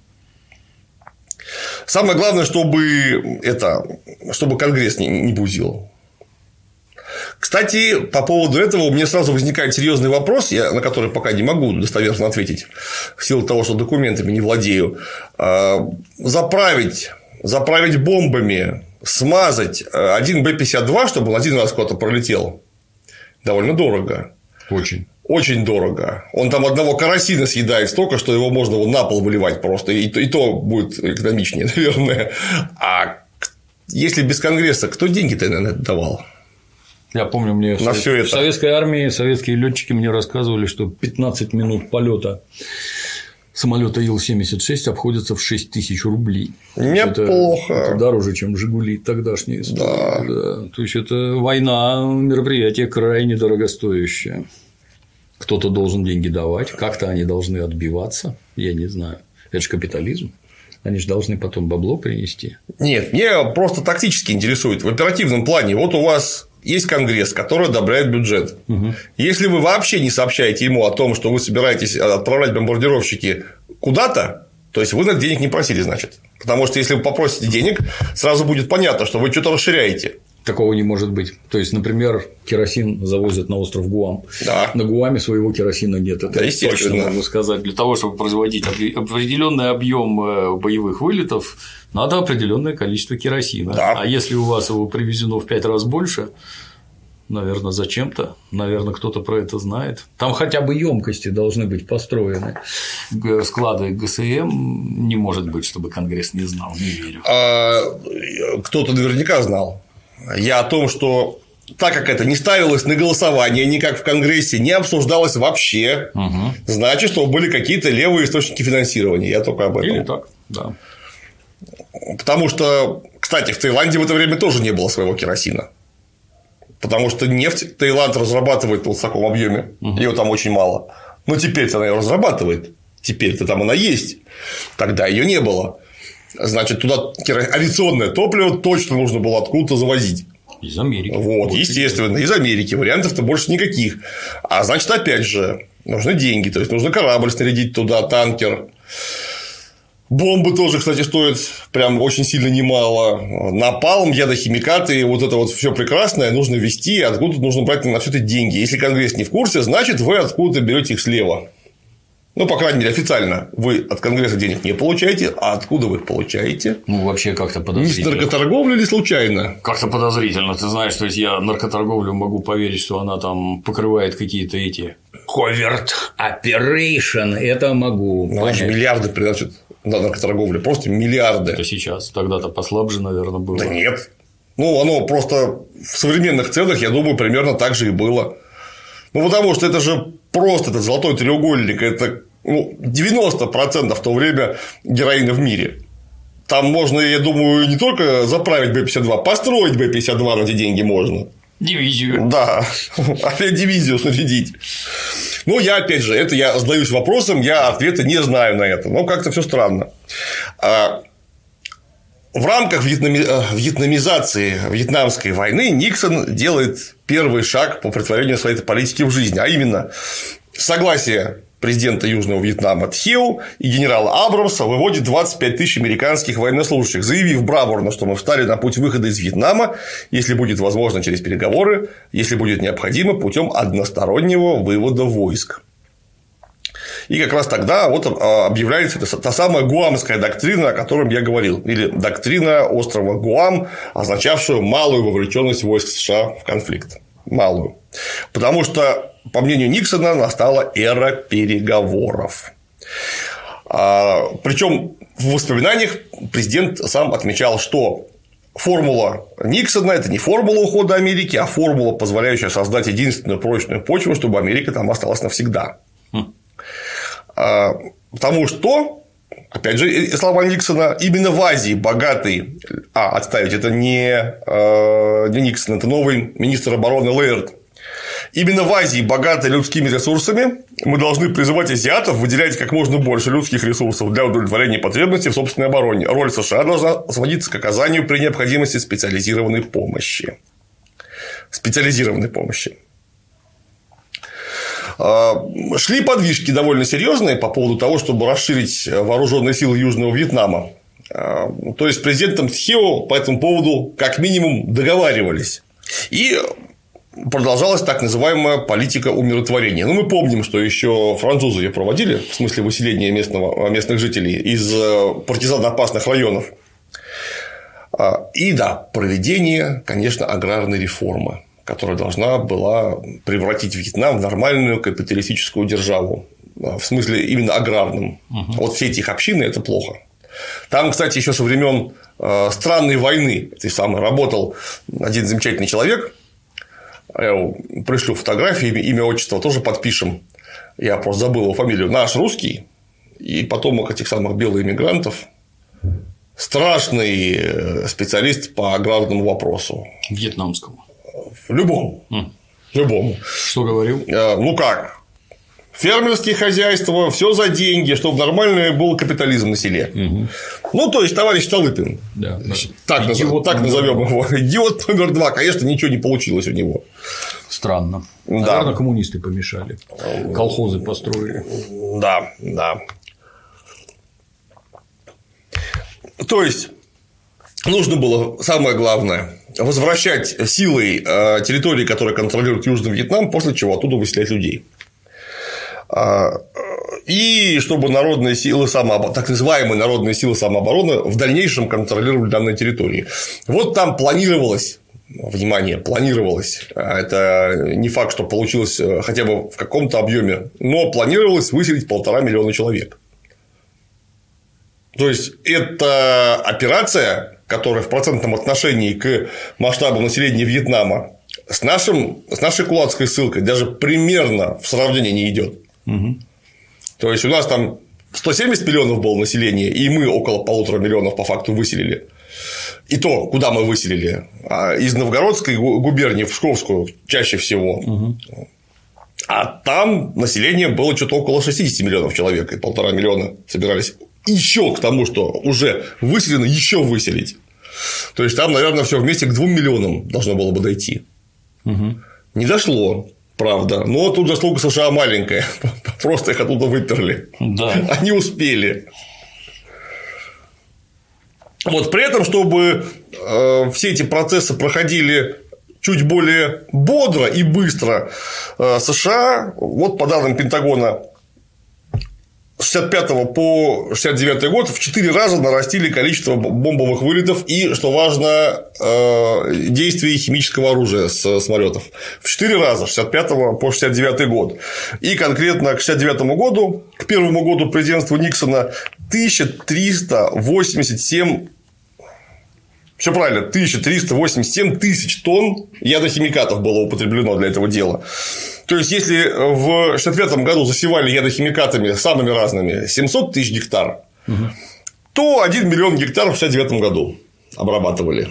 Самое главное, чтобы Конгресс не бузил. Кстати, по поводу этого у меня сразу возникает серьезный вопрос, на который пока не могу достоверно ответить, в силу того, что документами не владею. Заправить бомбами, смазать один Б-52, чтобы он один раз куда-то пролетел, довольно дорого. Очень дорого. Он там одного керосина съедает столько, что его можно на пол выливать просто. И то будет экономичнее, наверное. А если без Конгресса, кто деньги-то на это давал?
Я помню, мне в советской армии советские летчики мне рассказывали, что 15 минут полета самолета Ил-76 обходится в 6 тысяч рублей.
Неплохо.
Это дороже, чем «Жигули» тогдашние.
Да.
То есть, это война, мероприятие крайне дорогостоящее. Кто-то должен деньги давать, как-то они должны отбиваться, я не знаю. Это же капитализм. Они же должны потом бабло принести.
Нет, мне просто тактически интересует. В оперативном плане, вот у вас есть Конгресс, который одобряет бюджет. Если вы вообще не сообщаете ему о том, что вы собираетесь отправлять бомбардировщики куда-то, то есть вы на денег не просили, значит. Потому что если вы попросите денег, сразу будет понятно, что вы что-то расширяете.
Такого не может быть. То есть, например, керосин завозят на остров Гуам.
Да.
На Гуаме своего керосина нет. Это
естественно.
точно можно сказать. Для того, чтобы производить определенный объем боевых вылетов, надо определенное количество керосина.
Да.
А если у вас его привезено в 5 раз больше, наверное, зачем-то, наверное, кто-то про это знает. Там хотя бы емкости должны быть построены. Склады ГСМ не может быть, чтобы Конгресс не знал, не верю.
Кто-то наверняка знал. Я о том, что так как это не ставилось на голосование никак в Конгрессе, не обсуждалось вообще, значит, что были какие-то левые источники финансирования. Я только об этом.
Или так, да.
Потому что, кстати, в Таиланде в это время тоже не было своего керосина. Потому что нефть Таиланд разрабатывает в таком объеме, ее там очень мало. Но теперь-то она ее разрабатывает. Теперь-то там она есть. Тогда ее не было. Значит, туда авиационное топливо точно нужно было откуда-то завозить.
Из Америки.
Вот, естественно, из Америки. Вариантов-то больше никаких. А значит, опять же, нужны деньги. То есть, нужно корабль снарядить туда, танкер. Бомбы тоже, кстати, стоят прям очень сильно немало. Напалм, ядохимикаты, вот это вот все прекрасное нужно везти, откуда нужно брать на все это деньги. Если Конгресс не в курсе, значит, вы откуда-то берете их слева. Ну, по крайней мере, официально вы от Конгресса денег не получаете, а откуда вы их получаете?
Ну, вообще как-то
Не с
подозрительно.
наркоторговли или случайно?
Как-то подозрительно. Ты знаешь, что если я наркоторговлю могу поверить, что она там покрывает какие-то эти covert operation, это могу
Ну, они же
понять.
миллиарды приносят на наркоторговлю, просто миллиарды.
Это сейчас, тогда-то послабже, наверное, было.
Да нет. Ну, оно просто в современных ценах, я думаю, примерно так же и было. Ну, потому что это же просто этот золотой треугольник, это 90% в то время героина в мире. Там можно, я думаю, не только заправить Б-52, построить Б-52 на эти деньги можно.
Дивизию.
Да, опять дивизию снарядить. Ну, я, опять же, это я задаюсь вопросом, я ответа не знаю на это, но как-то все странно. В рамках вьетнамизации Вьетнамской войны Никсон делает первый шаг по претворению своей политики в жизнь, а именно согласие президента Южного Вьетнама Тхеу и генерала Абрамса выводит 25 тысяч американских военнослужащих, заявив бравурно, что мы встали на путь выхода из Вьетнама, если будет возможно через переговоры, если будет необходимо путем одностороннего вывода войск. И как раз тогда вот объявляется та самая гуамская доктрина, о которой я говорил, или доктрина острова Гуам, означавшую малую вовлеченность войск США в конфликт. Малую. Потому что, по мнению Никсона, настала эра переговоров. Причем в воспоминаниях президент сам отмечал, что формула Никсона – это не формула ухода Америки, а формула, позволяющая создать единственную прочную почву, чтобы Америка там осталась навсегда. Потому что, опять же, слова Никсона, именно в Азии богатый. Отставить, это не Никсон, это новый министр обороны Лейерд. Именно в Азии, богатой людскими ресурсами, мы должны призывать азиатов выделять как можно больше людских ресурсов для удовлетворения потребностей в собственной обороне. Роль США должна сводиться к оказанию при необходимости специализированной помощи. Шли подвижки довольно серьезные по поводу того, чтобы расширить вооруженные силы Южного Вьетнама. То есть, с президентом Тхео по этому поводу как минимум договаривались. И продолжалась так называемая политика умиротворения. Мы помним, что еще французы ее проводили, в смысле выселения местных жителей из партизанно-опасных районов. И проведение, конечно, аграрной реформы, которая должна была превратить Вьетнам в нормальную капиталистическую державу. В смысле, именно аграрным. Вот все эти их общины – это плохо. Там, кстати, еще со времен странной войны работал один замечательный человек. Я его пришлю фотографии, имя, отчество тоже подпишем. Я просто забыл его фамилию. Наш русский и потомок этих самых белых иммигрантов. Страшный специалист по аграрному вопросу.
Вьетнамскому.
Любому. Любому.
Что говорил?
Как? Фермерские хозяйства, все за деньги, чтобы нормальный был капитализм на селе. То есть, товарищ Столыпин.
Да.
Так назовем его. Идиот номер 2. Конечно, ничего не получилось у него.
Странно. Наверное, коммунисты помешали. Колхозы построили.
Да. То есть, нужно было, самое главное, возвращать силой территории, которые контролирует Южный Вьетнам, после чего оттуда выселять людей. И чтобы народные силы так называемые народные силы самообороны в дальнейшем контролировали данные территории. Вот там планировалось, внимание, планировалось, это не факт, что получилось хотя бы в каком-то объеме, но планировалось выселить 1,5 миллиона человек. То есть это операция, которая в процентном отношении к масштабу населения Вьетнама с нашей кулацкой ссылкой даже примерно в сравнении не идет. Угу. То есть у нас там 170 миллионов было населения, и мы около 1,5 миллионов по факту выселили. И то, куда мы выселили? Из Новгородской губернии в Псковскую чаще всего. Угу. А там население было что-то около 60 миллионов человек, и 1,5 миллиона собирались еще к тому, что уже выселено, еще выселить. То есть там, наверное, все вместе к 2 миллионам должно было бы дойти. Угу. Не дошло. Правда. Но тут заслуга США маленькая. Просто их оттуда выперли. Да. Они успели. Вот при этом, чтобы все эти процессы проходили чуть более бодро и быстро, США, вот по данным Пентагона, с 65 по 69 год в 4 раза нарастили количество бомбовых вылетов и, что важно, действий химического оружия с самолетов. В 4 раза, с 65 по 69 год. И конкретно к 69 году, к первому году президентства Никсона, 1387. Все правильно, 1387 тысяч тонн ядохимикатов было употреблено для этого дела. То есть, если в 1965 году засевали ядохимикатами самыми разными 700 тысяч гектар, угу, то 1 миллион гектаров в 1969 году обрабатывали.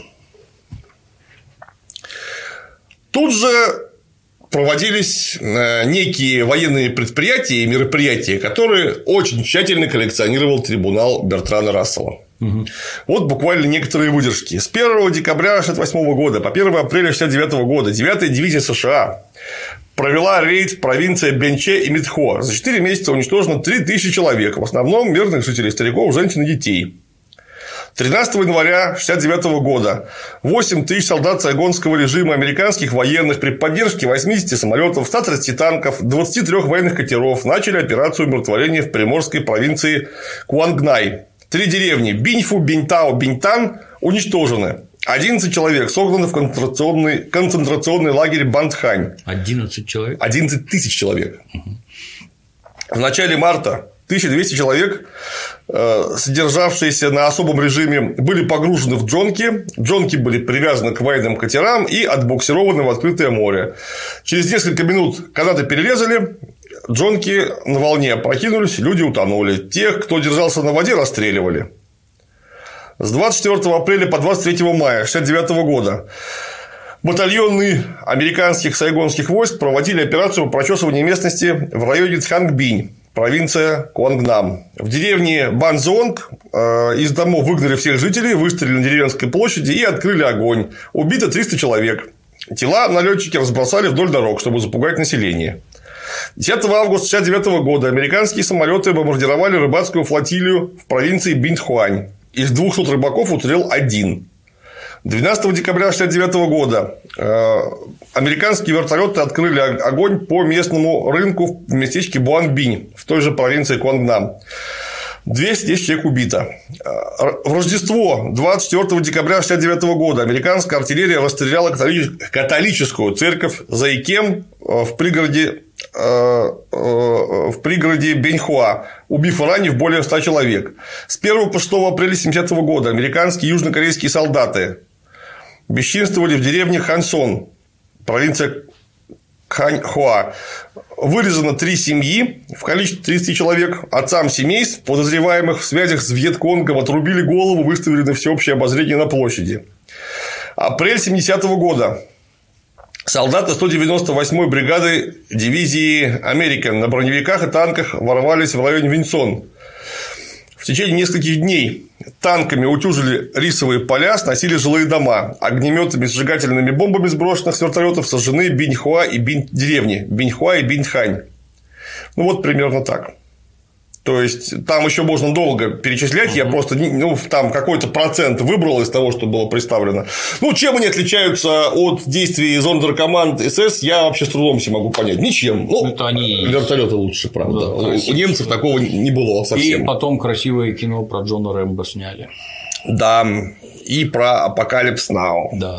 Тут же проводились некие военные предприятия и мероприятия, которые очень тщательно коллекционировал трибунал Бертрана Рассела. Угу. Вот буквально некоторые выдержки. С 1 декабря 1968 года по 1 апреля 1969 года 9-я дивизия США провела рейд в провинции Бенче и Митхо. За 4 месяца уничтожено 3000 человек, в основном мирных жителей, стариков, женщин и детей. 13 января 1969 года 8 тысяч солдат сайгонского режима, американских военных при поддержке 80 самолетов, 130 танков, 23 военных катеров начали операцию умиротворения в приморской провинции Куангнай. 3 деревни Биньфу, Биньтао, Биньтан уничтожены. 11 человек согнаны в концентрационный лагерь Бандхань.
11 человек?
11 тысяч человек. Угу. В начале марта 1200 человек, содержавшиеся на особом режиме, были погружены в джонки. Джонки были привязаны к военным катерам и отбуксированы в открытое море. Через несколько минут канаты перерезали, джонки на волне опрокинулись, люди утонули. Тех, кто держался на воде, расстреливали. С 24 апреля по 23 мая 1969 года батальоны американских сайгонских войск проводили операцию по прочесыванию местности в районе Цхангбинь, провинция Куангнам. В деревне Банзонг из домов выгнали всех жителей, выстрелили на деревенской площади и открыли огонь. Убито 300 человек. Тела налетчики разбросали вдоль дорог, чтобы запугать население. 10 августа 1969 года американские самолеты бомбардировали рыбацкую флотилию в провинции Биньхуань. Из 200 рыбаков уцелел 1. 12 декабря 1969 года американские вертолеты открыли огонь по местному рынку в местечке Буанбинь в той же провинции Куангнам. 210 человек убито. В Рождество 24 декабря 1969 года американская артиллерия расстреляла католическую церковь Заикем в пригороде Беньхуа, убив и ранив более 100 человек. С 1 по 6 апреля 1970 года американские и южнокорейские солдаты бесчинствовали в деревне Хансон, провинция Кханьхуа. Вырезано 3 семьи в количестве 30 человек. Отцам семейств, подозреваемых в связях с Вьетконгом, отрубили голову, выставили на всеобщее обозрение на площади. Апрель 1970 года. Солдаты 198-й бригады дивизии Американ на броневиках и танках ворвались в район Винсон. В течение нескольких дней танками утюжили рисовые поля, сносили жилые дома. Огнеметами с сжигательными бомбами, сброшенных с вертолетов, сожжены Биньхуа и деревни Биньхуа и Биньхань. Ну, вот примерно так. То есть там еще можно долго перечислять, я просто там какой-то процент выбрал из того, что было представлено. Ну, чем они отличаются от действий зондеркоманд СС, я вообще с трудом себе могу понять. Ничем. Ну, это они... вертолеты лучше, правда. Да, у немцев такого не было совсем.
И потом красивое кино про Джона Рэмбо сняли.
Да, и про Апокалипс Нау.
Да.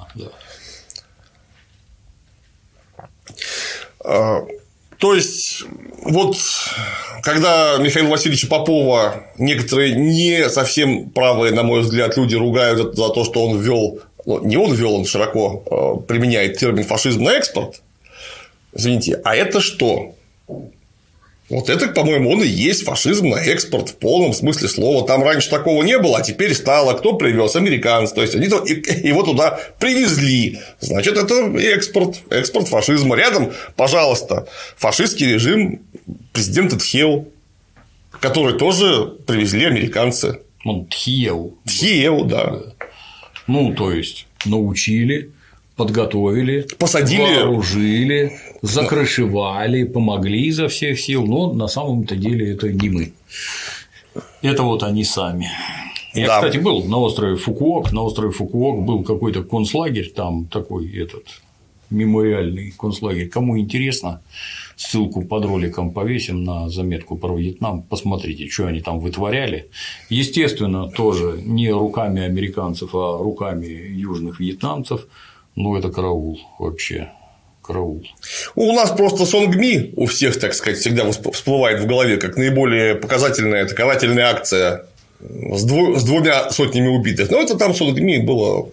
То есть, вот когда Михаила Васильевича Попова некоторые не совсем правые, на мой взгляд, люди ругают за то, что он ввел, не он ввел, он широко применяет термин фашизм на экспорт. Извините, а это что? Вот это, по-моему, он и есть фашизм на экспорт в полном смысле слова. Там раньше такого не было, а теперь стало. Кто привез? Американцы. То есть они его туда привезли. Значит, это экспорт фашизма. Рядом, пожалуйста, фашистский режим президента Тхеу, который тоже привезли американцы.
Он Тхеу,
да.
Ну, то есть научили, подготовили,
посадили,
вооружили, закрышевали, помогли изо всех сил, но на самом-то деле это не мы. Это вот они сами. Я, кстати, был на острове Фукуок. На острове Фукуок был какой-то концлагерь, там такой мемориальный концлагерь. Кому интересно, ссылку под роликом повесим на заметку про Вьетнам. Посмотрите, что они там вытворяли. Естественно, тоже не руками американцев, а руками южных вьетнамцев. Ну, это караул вообще. Караул.
У нас просто Сонгми у всех, так сказать, всегда всплывает в голове как наиболее показательная карательная акция с 2 сотнями убитых. Но это там Сонгми было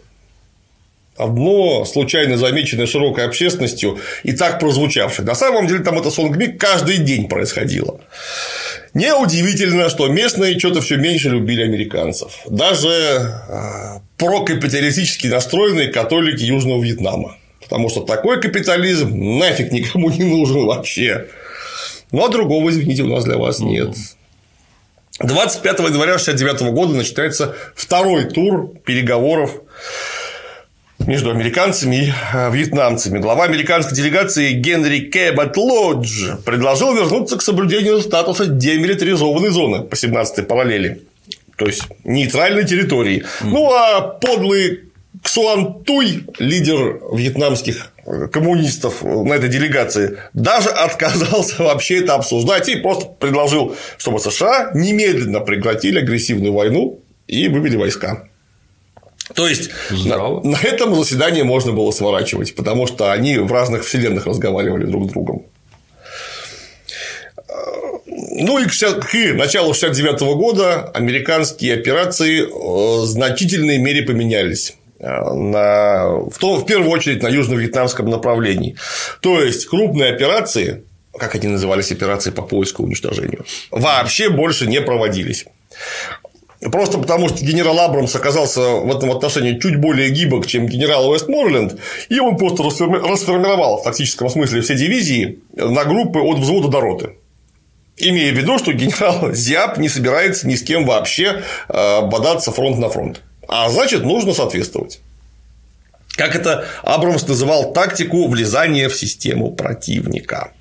одно случайно замеченное широкой общественностью и так прозвучавшее. На самом деле там это Сонгми каждый день происходило. Неудивительно, что местные что-то все меньше любили американцев. Даже прокапиталистически настроенные католики Южного Вьетнама. Потому что такой капитализм нафиг никому не нужен вообще. Ну, а другого, извините, у нас для вас нет. 25 января 1969 года начинается второй тур переговоров между американцами и вьетнамцами. Глава американской делегации Генри Кэбот Лодж предложил вернуться к соблюдению статуса демилитаризованной зоны по 17-й параллели. То есть нейтральной территории. Ну, а подлый Ксуан Туй, лидер вьетнамских коммунистов на этой делегации, даже отказался вообще это обсуждать и просто предложил, чтобы США немедленно прекратили агрессивную войну и вывели войска. То есть на этом заседании можно было сворачивать, потому что они в разных вселенных разговаривали друг с другом. Ну и к началу 1969 года американские операции в значительной мере поменялись. В первую очередь на южно-вьетнамском направлении. То есть крупные операции, как они назывались, операции по поиску и уничтожению, вообще больше не проводились. Просто потому, что генерал Абрамс оказался в этом отношении чуть более гибок, чем генерал Уэстморленд, и он просто расформировал в тактическом смысле все дивизии на группы от взвода до роты. Имея в виду, что генерал Зиап не собирается ни с кем вообще бодаться фронт на фронт. А значит, нужно соответствовать. Как это Абрамс называл тактику влезания в систему противника.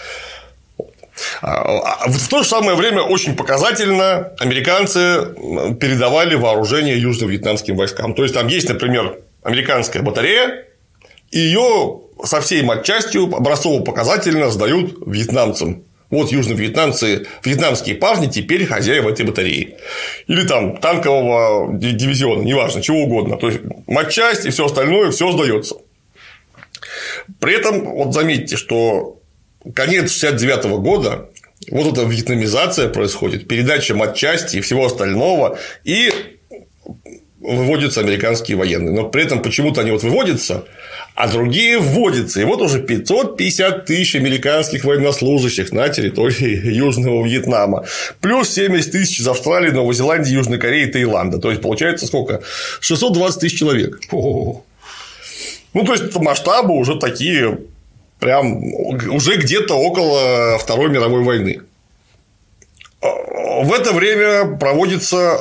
В то же самое время очень показательно американцы передавали вооружение южно-вьетнамским войскам. То есть там есть, например, американская батарея, и ее со всей матчастью образцово-показательно сдают вьетнамцам. Вот вьетнамские парни теперь хозяева этой батареи. Или там танкового дивизиона, неважно, чего угодно. То есть матчасть и все остальное, все сдается. При этом, вот заметьте, что конец 1969 года, вот эта вьетнамизация происходит, передача матчасти и всего остального, и выводятся американские военные. Но при этом почему-то они выводятся, а другие вводятся. И вот уже 550 тысяч американских военнослужащих на территории Южного Вьетнама. Плюс 70 тысяч из Австралии, Новой Зеландии, Южной Кореи и Таиланда. То есть получается сколько? 620 тысяч человек. Ну, то есть масштабы уже такие, прям уже где-то около Второй мировой войны. В это время проводится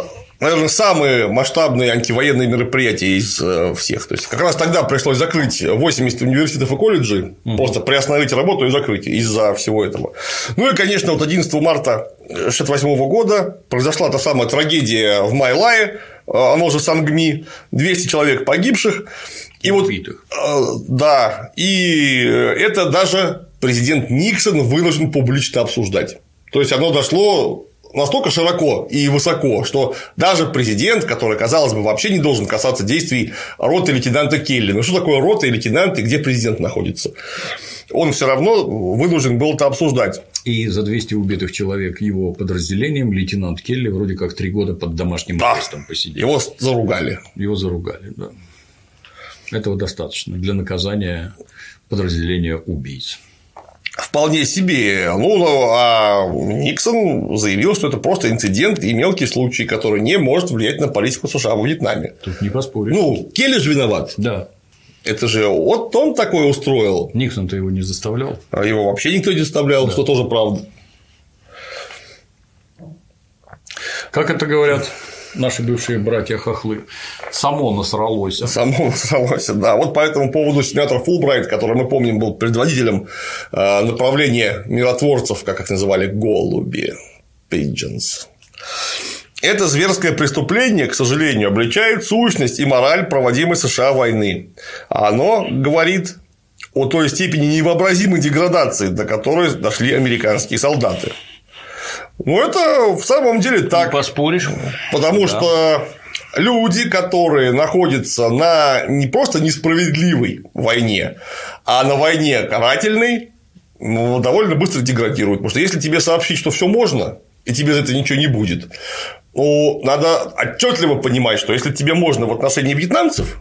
наверное, самые масштабные антивоенные мероприятия из всех. То есть, как раз тогда пришлось закрыть 80 университетов и колледжей, просто приостановить работу и закрыть из-за всего этого. Ну и, конечно, вот 11 марта 1968 года произошла та самая трагедия в Майлае, оно же Сангми, 200 человек погибших. И убитых. Вот, да, и это даже президент Никсон вынужден публично обсуждать. То есть, оно дошло настолько широко и высоко, что даже президент, который, казалось бы, вообще не должен касаться действий роты лейтенанта Келли. Ну, что такое рота и лейтенант, и где президент находится? Он все равно вынужден был это обсуждать.
И за 200 убитых человек его подразделением лейтенант Келли вроде как 3 года под домашним арестом посидел.
Его заругали.
Его заругали, да. Этого достаточно для наказания подразделения убийц.
Вполне себе. А Никсон заявил, что это просто инцидент и мелкий случай, который не может влиять на политику США во Вьетнаме.
Тут не поспоришь.
Келли же виноват.
Да.
Это же вот он такое устроил.
Никсон-то его не заставлял.
А его вообще никто не заставлял, что тоже правда.
Как это говорят наши бывшие братья-хохлы? Само насралось.
Само насралось, да. Вот по этому поводу сенатор Фулбрайт, который, мы помним, был предводителем направления миротворцев, как их называли, голуби, pigeons. Это зверское преступление, к сожалению, обличает сущность и мораль проводимой США войны. А оно говорит о той степени невообразимой деградации, до которой дошли американские солдаты. Это в самом деле так.
Не поспоришь.
Потому что люди, которые находятся на не просто несправедливой войне, а на войне карательной, довольно быстро деградируют. Потому что если тебе сообщить, что все можно, и тебе за это ничего не будет, надо отчетливо понимать, что если тебе можно в отношении вьетнамцев,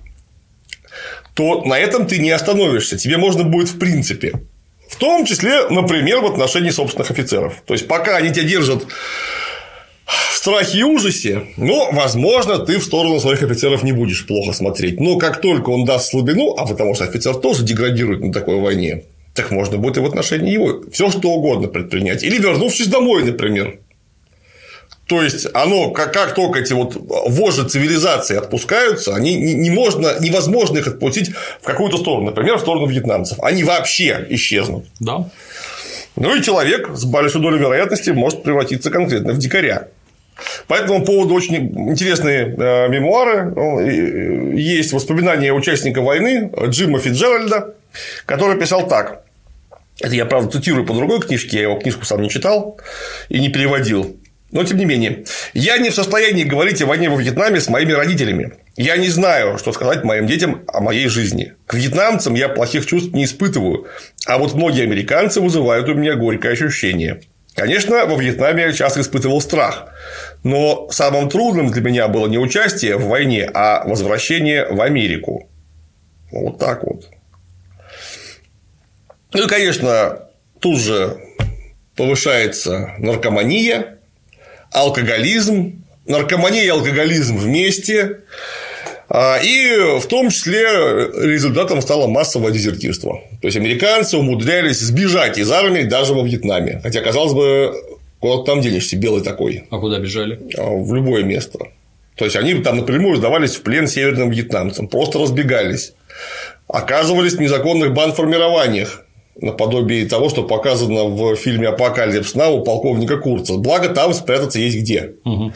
то на этом ты не остановишься. Тебе можно будет в принципе. В том числе, например, в отношении собственных офицеров. То есть, пока они тебя держат в страхе и ужасе, возможно, ты в сторону своих офицеров не будешь плохо смотреть. Но как только он даст слабину, а потому что офицер тоже деградирует на такой войне, так можно будет и в отношении его все что угодно предпринять. Или вернувшись домой, например. То есть, как только эти вожжи цивилизации отпускаются, невозможно их отпустить в какую-то сторону, например, в сторону вьетнамцев. Они вообще исчезнут.
Да.
И человек с большой долей вероятности может превратиться конкретно в дикаря. По этому поводу очень интересные мемуары. Есть воспоминания участника войны Джима Фитджеральда, который писал так. Это я, правда, цитирую по другой книжке, я его книжку сам не читал и не переводил. Но, тем не менее, я не в состоянии говорить о войне во Вьетнаме с моими родителями. Я не знаю, что сказать моим детям о моей жизни. К вьетнамцам я плохих чувств не испытываю, а вот многие американцы вызывают у меня горькое ощущение. Конечно, во Вьетнаме я часто испытывал страх, но самым трудным для меня было не участие в войне, а возвращение в Америку. Вот так вот. И, конечно, тут же повышается наркомания, алкоголизм, наркомания и алкоголизм вместе, и в том числе результатом стало массовое дезертирство. То есть, американцы умудрялись сбежать из армии даже во Вьетнаме. Хотя, казалось бы, куда ты там денешься, белый такой.
А куда бежали?
В любое место. То есть, они там напрямую сдавались в плен северным вьетнамцам, просто разбегались, оказывались в незаконных бандформированиях. Наподобие того, что показано в фильме «Апокалипс Нау» у полковника Курца. Благо, там спрятаться есть где. Угу.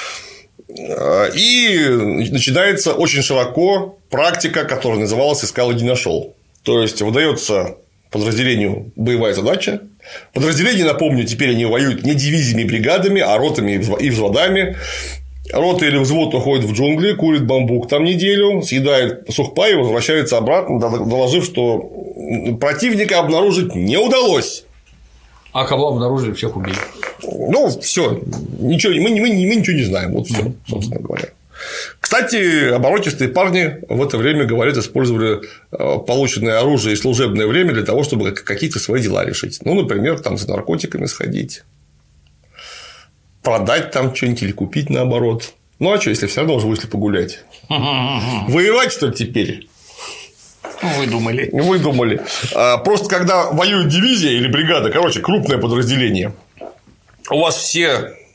И начинается очень широко практика, которая называлась «Искал и не нашел». То есть, выдается подразделению боевая задача. Подразделения, напомню, теперь они воюют не дивизиями и бригадами, а ротами и взводами. Рота или взвод уходит в джунгли, курит бамбук там неделю, съедает сухпай и возвращается обратно, доложив, что противника обнаружить не удалось.
А кого обнаружили, всех убили.
Все. Ничего, мы ничего не знаем. Вот все, собственно говоря. Кстати, оборотистые парни в это время, говорят, использовали полученное оружие и служебное время для того, чтобы какие-то свои дела решить. Например, там за наркотиками сходить. Продать там что-нибудь или купить наоборот. А что, если все равно уже вышли погулять? Воевать, что ли, теперь? Выдумали. Просто когда воюет дивизия или бригада, крупное подразделение, у вас все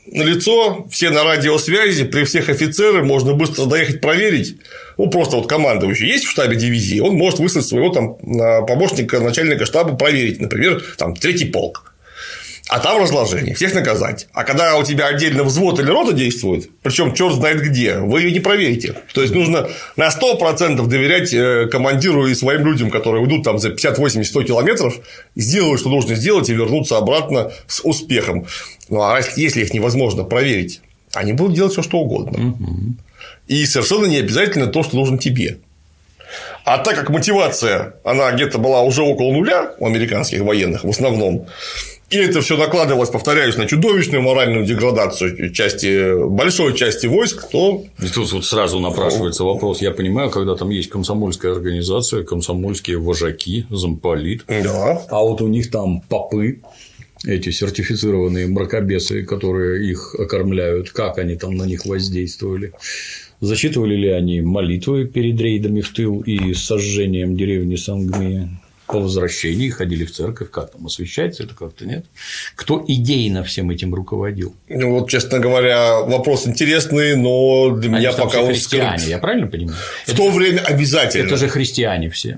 налицо, все на радиосвязи, при всех офицерах, можно быстро доехать проверить. Ну, просто вот командующий есть в штабе дивизии, он может выслать своего там помощника начальника штаба проверить, например, там 3-й полк. А там разложение, всех наказать. А когда у тебя отдельно взвод или рота действует, причем черт знает где, вы ее не проверите. То есть нужно на 100% доверять командиру и своим людям, которые уйдут там за 50, 80, 100 километров, сделают, что нужно сделать, и вернутся обратно с успехом. Ну а если их невозможно проверить, они будут делать все, что угодно. И совершенно не обязательно то, что нужно тебе. А так как мотивация, она где-то была уже около нуля у американских военных в основном, и это все накладывалось, повторяюсь, на чудовищную моральную деградацию большой части войск, то…
И тут вот сразу напрашивается вопрос. Я понимаю, когда там есть комсомольская организация, комсомольские вожаки, замполит.
Да.
А вот у них там попы, эти сертифицированные мракобесы, которые их окормляют, как они там на них воздействовали. Зачитывали ли они молитвы перед рейдами в тыл и сожжением деревни Сангми? По возвращении ходили в церковь, как там освещается это как-то, нет? Кто идейно всем этим руководил?
Ну, вот, честно говоря, вопрос интересный, но для меня пока он
христиане, скрыт. Я правильно понимаю?
В то время обязательно.
Это же христиане все.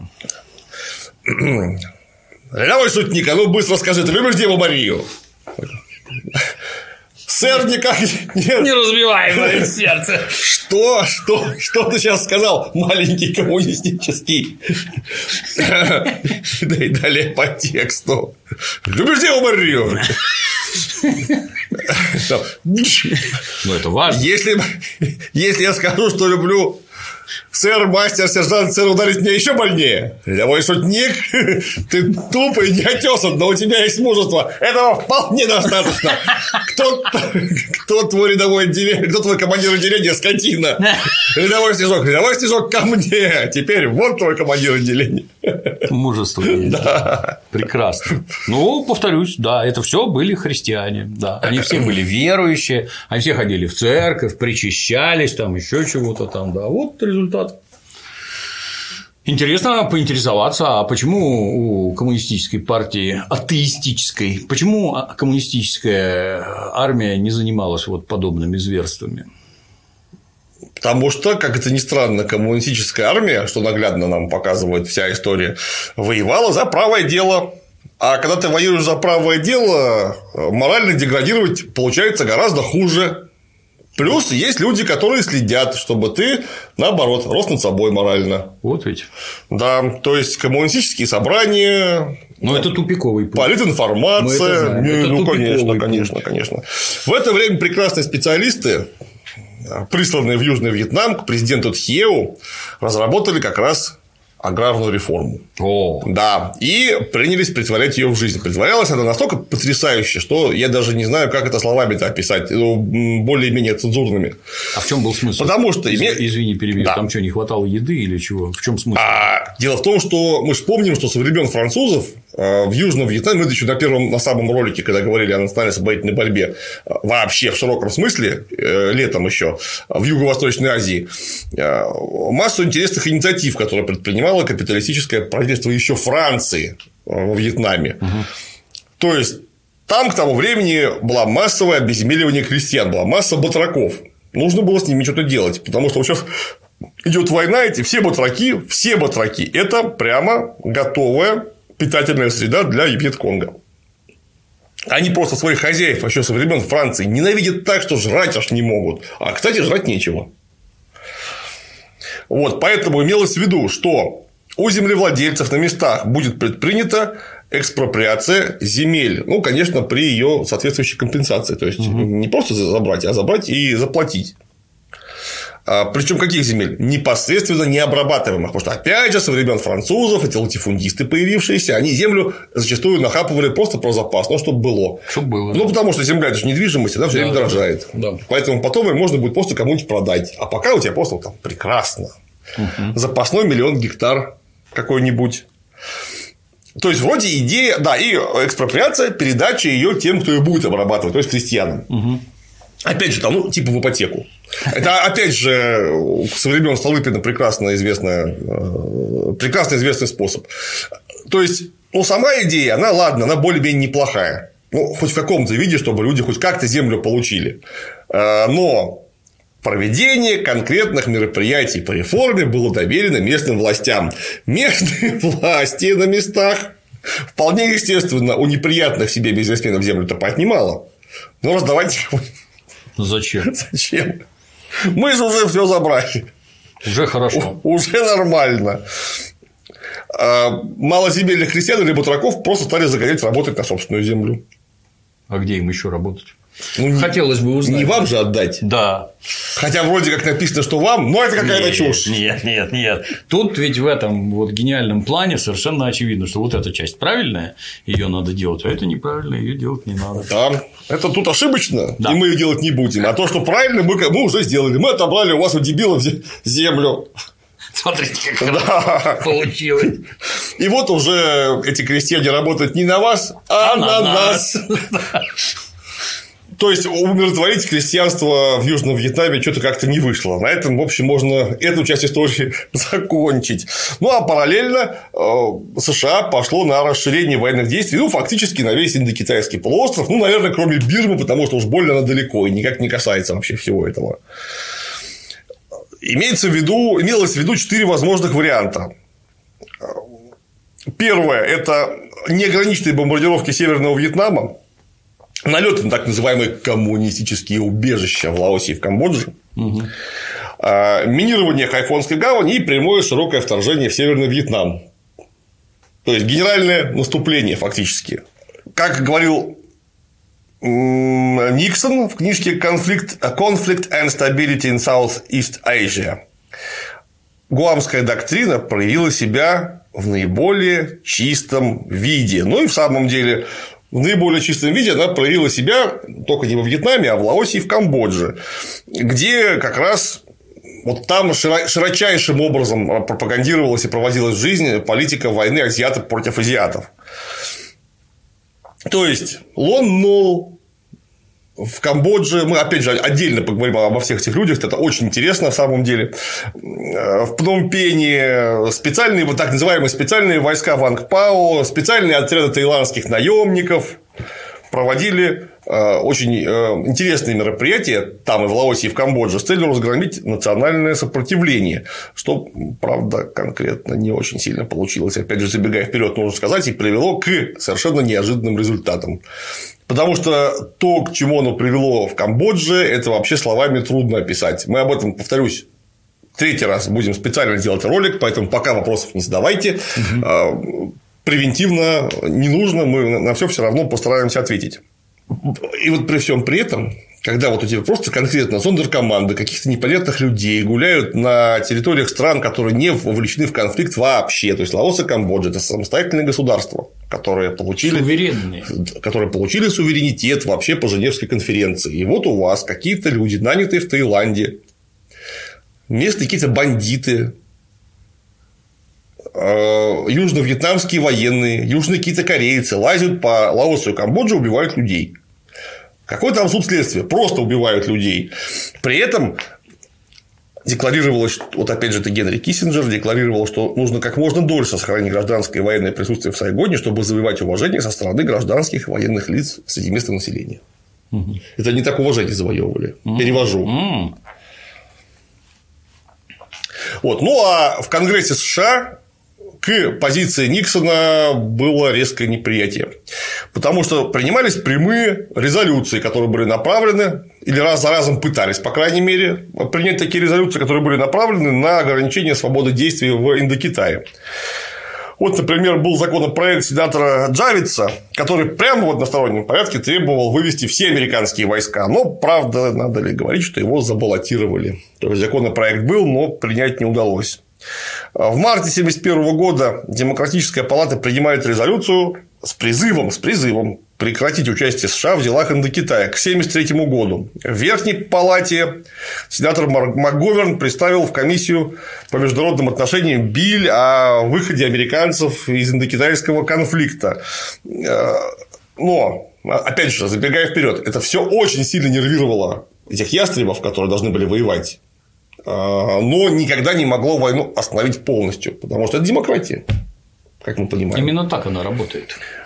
Рядовой шутник, а ну быстро скажи, ты любишь Деву Марию? Сэр, никак нет.
Не разбивай мое сердце.
Что ты сейчас сказал, маленький коммунистический? Да и далее по тексту. Любишь Деву Марию?
Ну, это важно.
Если я скажу, что люблю сэр, мастер, сержант, сэр, ударить меня еще больнее. Рядовой шутник, ты тупый, неотесан, но у тебя есть мужество. Этого вполне достаточно. Кто твой рядовой отделение, кто твой командир отделения, скотина? Рядовой снежок ко мне. Теперь вот твой командир отделения.
Мужество есть. Да. Прекрасно. Ну, повторюсь, да, это все были христиане. Да. Они все были верующие, они все ходили в церковь, причащались, там еще чего-то там. Да, вот результат. Интересно поинтересоваться, а почему у коммунистической партии, атеистической, почему коммунистическая армия не занималась вот подобными зверствами?
Потому что, как это ни странно, коммунистическая армия, что наглядно нам показывает вся история, воевала за правое дело. А когда ты воюешь за правое дело, морально деградировать получается гораздо хуже. Плюс есть люди, которые следят, чтобы ты, наоборот, рос над собой морально.
Вот ведь.
Да, то есть коммунистические собрания.
Но это тупиковый путь.
Политинформация.
Ну,
конечно. В это время прекрасные специалисты, присланные в Южный Вьетнам к президенту Тхеу, разработали как раз аграрную реформу. Да, и принялись притворять ее в жизнь. Притворялась она настолько потрясающе, что я даже не знаю, как это словами-то описать, более-менее цензурными.
А в чем был смысл?
Потому что…
Извини, перебью.
Да.
Там что, не хватало еды или чего? В чем смысл?
Дело в том, что мы же помним, что со времен французов в Южном Вьетнаме, это еще на самом ролике, когда говорили о национально-освободительной борьбе, вообще в широком смысле, летом еще, в Юго-Восточной Азии, массу интересных инициатив, которые предпринимало капиталистическое правительство еще Франции во Вьетнаме. То есть там к тому времени было массовое обезземеливание крестьян, была масса батраков. Нужно было с ними что-то делать, потому что сейчас идет война, эти все батраки – это прямо готовая питательная среда для Вьетконга. Они просто своих хозяев еще со времен Франции ненавидят так, что жрать аж не могут. А, кстати, жрать нечего. Вот, поэтому имелось в виду, что у землевладельцев на местах будет предпринята экспроприация земель. Ну, конечно, при ее соответствующей компенсации. То есть не просто забрать, а забрать и заплатить. Причем каких земель? Непосредственно необрабатываемых. Потому что, опять же, со времен французов эти латифундисты появившиеся, они землю зачастую нахапывали просто про запас, чтобы было. Ну, потому что земля – это же недвижимость, она все время дорожает. Да. Поэтому потом ее можно будет просто кому-нибудь продать. А пока у тебя просто там прекрасно. Запасной 1 000 000 гектар какой-нибудь. То есть, вроде идея, да, и экспроприация, передача ее тем, кто ее будет обрабатывать, то есть крестьянам. Опять же, там, ну, типа в ипотеку. Это, опять же, со времен Столыпина прекрасно известный способ. То есть, ну, сама идея, она более-менее неплохая. Ну, хоть в каком-то виде, чтобы люди хоть как-то землю получили. Но проведение конкретных мероприятий по реформе было доверено местным властям. Местные власти на местах вполне естественно у неприятных себе бизнесменов землю-то поотнимало. Но раздавать
Зачем?
зачем? Мы же уже все забрали.
Уже хорошо.
Уже нормально. Малоземельных крестьян или батраков просто стали загонять работать на собственную землю.
А где им еще работать?
Ну,
Хотелось бы узнать.
Не вам же отдать.
Да.
Хотя вроде как написано, что вам, но это какая-то чушь.
Нет. Тут ведь в этом вот гениальном плане совершенно очевидно, что вот эта часть правильная, ее надо делать, а это неправильно, ее делать не надо.
Да. Это тут ошибочно,
Да.
и мы ее делать не будем. А то, что правильно, мы уже сделали. Мы отобрали у вас у дебилов землю.
Смотрите, как хорошо получилось.
И вот уже эти крестьяне работают не на вас, а на нас. То есть умиротворить крестьянство в Южном Вьетнаме что-то как-то не вышло. На этом, в общем, можно эту часть истории закончить. Ну а параллельно США пошло на расширение военных действий, ну, фактически на весь Индокитайский полуостров. Ну, наверное, кроме Бирмы, потому что уж больно она далеко и никак не касается вообще всего этого. Имелось в виду 4 возможных варианта. Первое – это неограниченные бомбардировки Северного Вьетнама, налеты на так называемые коммунистические убежища в Лаосе и в Камбодже, минирование Хайфонской гавани и прямое широкое вторжение в Северный Вьетнам. То есть генеральное наступление фактически. Как говорил Никсон в книжке Conflict and Stability in Southeast Asia, гуамская доктрина проявила себя в наиболее чистом виде. Ну и в самом деле в наиболее чистом виде она проявила себя только не во Вьетнаме, а в Лаосе и в Камбодже, где как раз вот там широчайшим образом пропагандировалась и проводилась в жизни политика войны азиатов против азиатов. То есть Лон Нол в Камбодже, мы опять же отдельно поговорим обо всех этих людях, это очень интересно на самом деле. В Пномпене специальные, вот так называемые специальные войска Вангпао, специальные отряды таиландских наемников проводили очень интересные мероприятия там и в Лаосе, и в Камбодже с целью разгромить национальное сопротивление, что, правда, конкретно не очень сильно получилось. Опять же, забегая вперед, нужно сказать, и привело к совершенно неожиданным результатам. Потому что то, к чему оно привело в Камбодже, это вообще словами трудно описать. Мы об этом, повторюсь, 3-й раз будем специально делать ролик, поэтому пока вопросов не задавайте. Превентивно не нужно, мы на все равно постараемся ответить. И вот при всем при этом, когда вот у тебя просто конкретно зондеркоманды каких-то непонятных людей гуляют на территориях стран, которые не вовлечены в конфликт вообще, то есть Лаос и Камбоджа – это самостоятельные государства, которые получили суверенитет вообще по Женевской конференции. И вот у вас какие-то люди, нанятые в Таиланде, местные какие-то бандиты, южно-вьетнамские военные, южные какие-то корейцы лазят по Лаосу и Камбодже, убивают людей. Какой там суд следствия? Просто убивают людей. При этом декларировалось, вот опять же, это Генри Киссинджер декларировал, что нужно как можно дольше сохранить гражданское и военное присутствие в Сайгоне, чтобы завоевать уважение со стороны гражданских и военных лиц среди местного населения. Это не так уважение завоевывали. Перевожу. Вот. Ну а в Конгрессе США к позиции Никсона было резкое неприятие. Потому что принимались прямые резолюции, которые были направлены, или раз за разом пытались, по крайней мере, принять такие резолюции, которые были направлены на ограничение свободы действий в Индокитае. Вот, например, был законопроект сенатора Джавидса, который прямо в одностороннем порядке требовал вывести все американские войска. Но, правда, надо ли говорить, что его забаллотировали. То есть законопроект был, но принять не удалось. В марте 1971 года Демократическая палата принимает резолюцию с призывом прекратить участие США в делах Индокитая к 1973 году. В Верхней палате сенатор МакГоверн представил в комиссию по международным отношениям биль о выходе американцев из индокитайского конфликта. Но, опять же, забегая вперед, это все очень сильно нервировало этих ястребов, которые должны были воевать. Но никогда не могло войну остановить полностью, потому что это демократия, как мы понимаем.
Именно так она работает.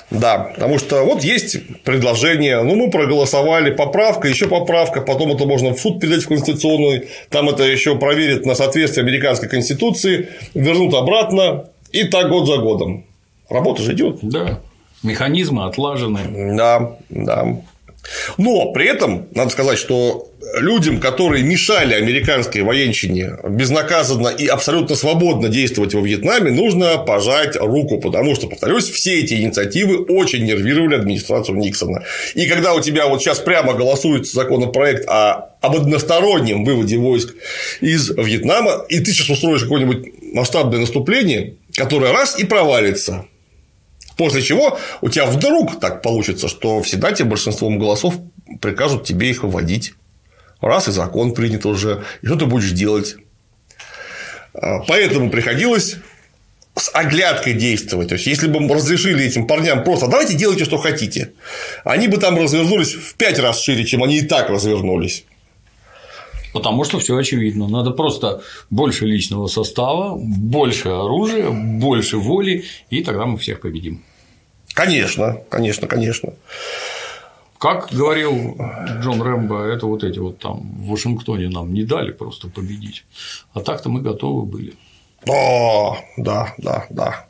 Да, потому что вот есть предложение, ну, мы проголосовали, поправка, еще поправка, потом это можно в суд передать в Конституционный, там это еще проверят на соответствие американской конституции, вернут обратно, и так год за годом. Работа же идет.
Да, механизмы отлажены.
Да, да. Но при этом надо сказать, что людям, которые мешали американской военщине безнаказанно и абсолютно свободно действовать во Вьетнаме, нужно пожать руку, потому что, повторюсь, все эти инициативы очень нервировали администрацию Никсона. И когда у тебя вот сейчас прямо голосуется законопроект об одностороннем выводе войск из Вьетнама, и ты сейчас устроишь какое-нибудь масштабное наступление, которое раз и провалится. После чего у тебя вдруг так получится, что в Сенате большинством голосов прикажут тебе их выводить. Раз и закон принят уже, и что ты будешь делать? Поэтому приходилось с оглядкой действовать. То есть, если бы разрешили этим парням просто давайте делайте, что хотите, они бы там развернулись в 5 раз шире, чем они и так развернулись.
Потому что все очевидно. Надо просто больше личного состава, больше оружия, больше воли, и тогда мы всех победим. Конечно, конечно, конечно. Как говорил Джон Рэмбо, это вот эти вот там в Вашингтоне нам не дали просто победить. А так-то мы готовы были.
О, да, да, да.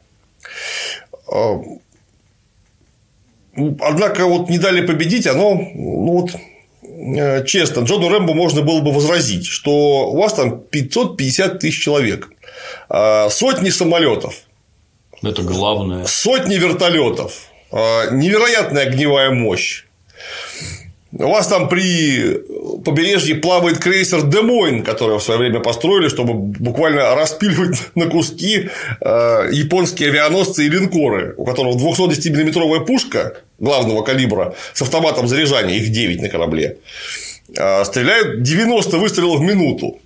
Однако вот не дали победить, оно, ну вот, честно, Джону Рэмбо можно было бы возразить, что у вас там 550 тысяч человек, сотни самолетов.
Это главное.
Сотни вертолетов, невероятная огневая мощь. У вас там при побережье плавает крейсер Демойн, который в свое время построили, чтобы буквально распиливать на куски японские авианосцы и линкоры, у которых 210-миллиметровая пушка главного калибра с автоматом заряжания, их 9 на корабле, стреляют 90 выстрелов в минуту.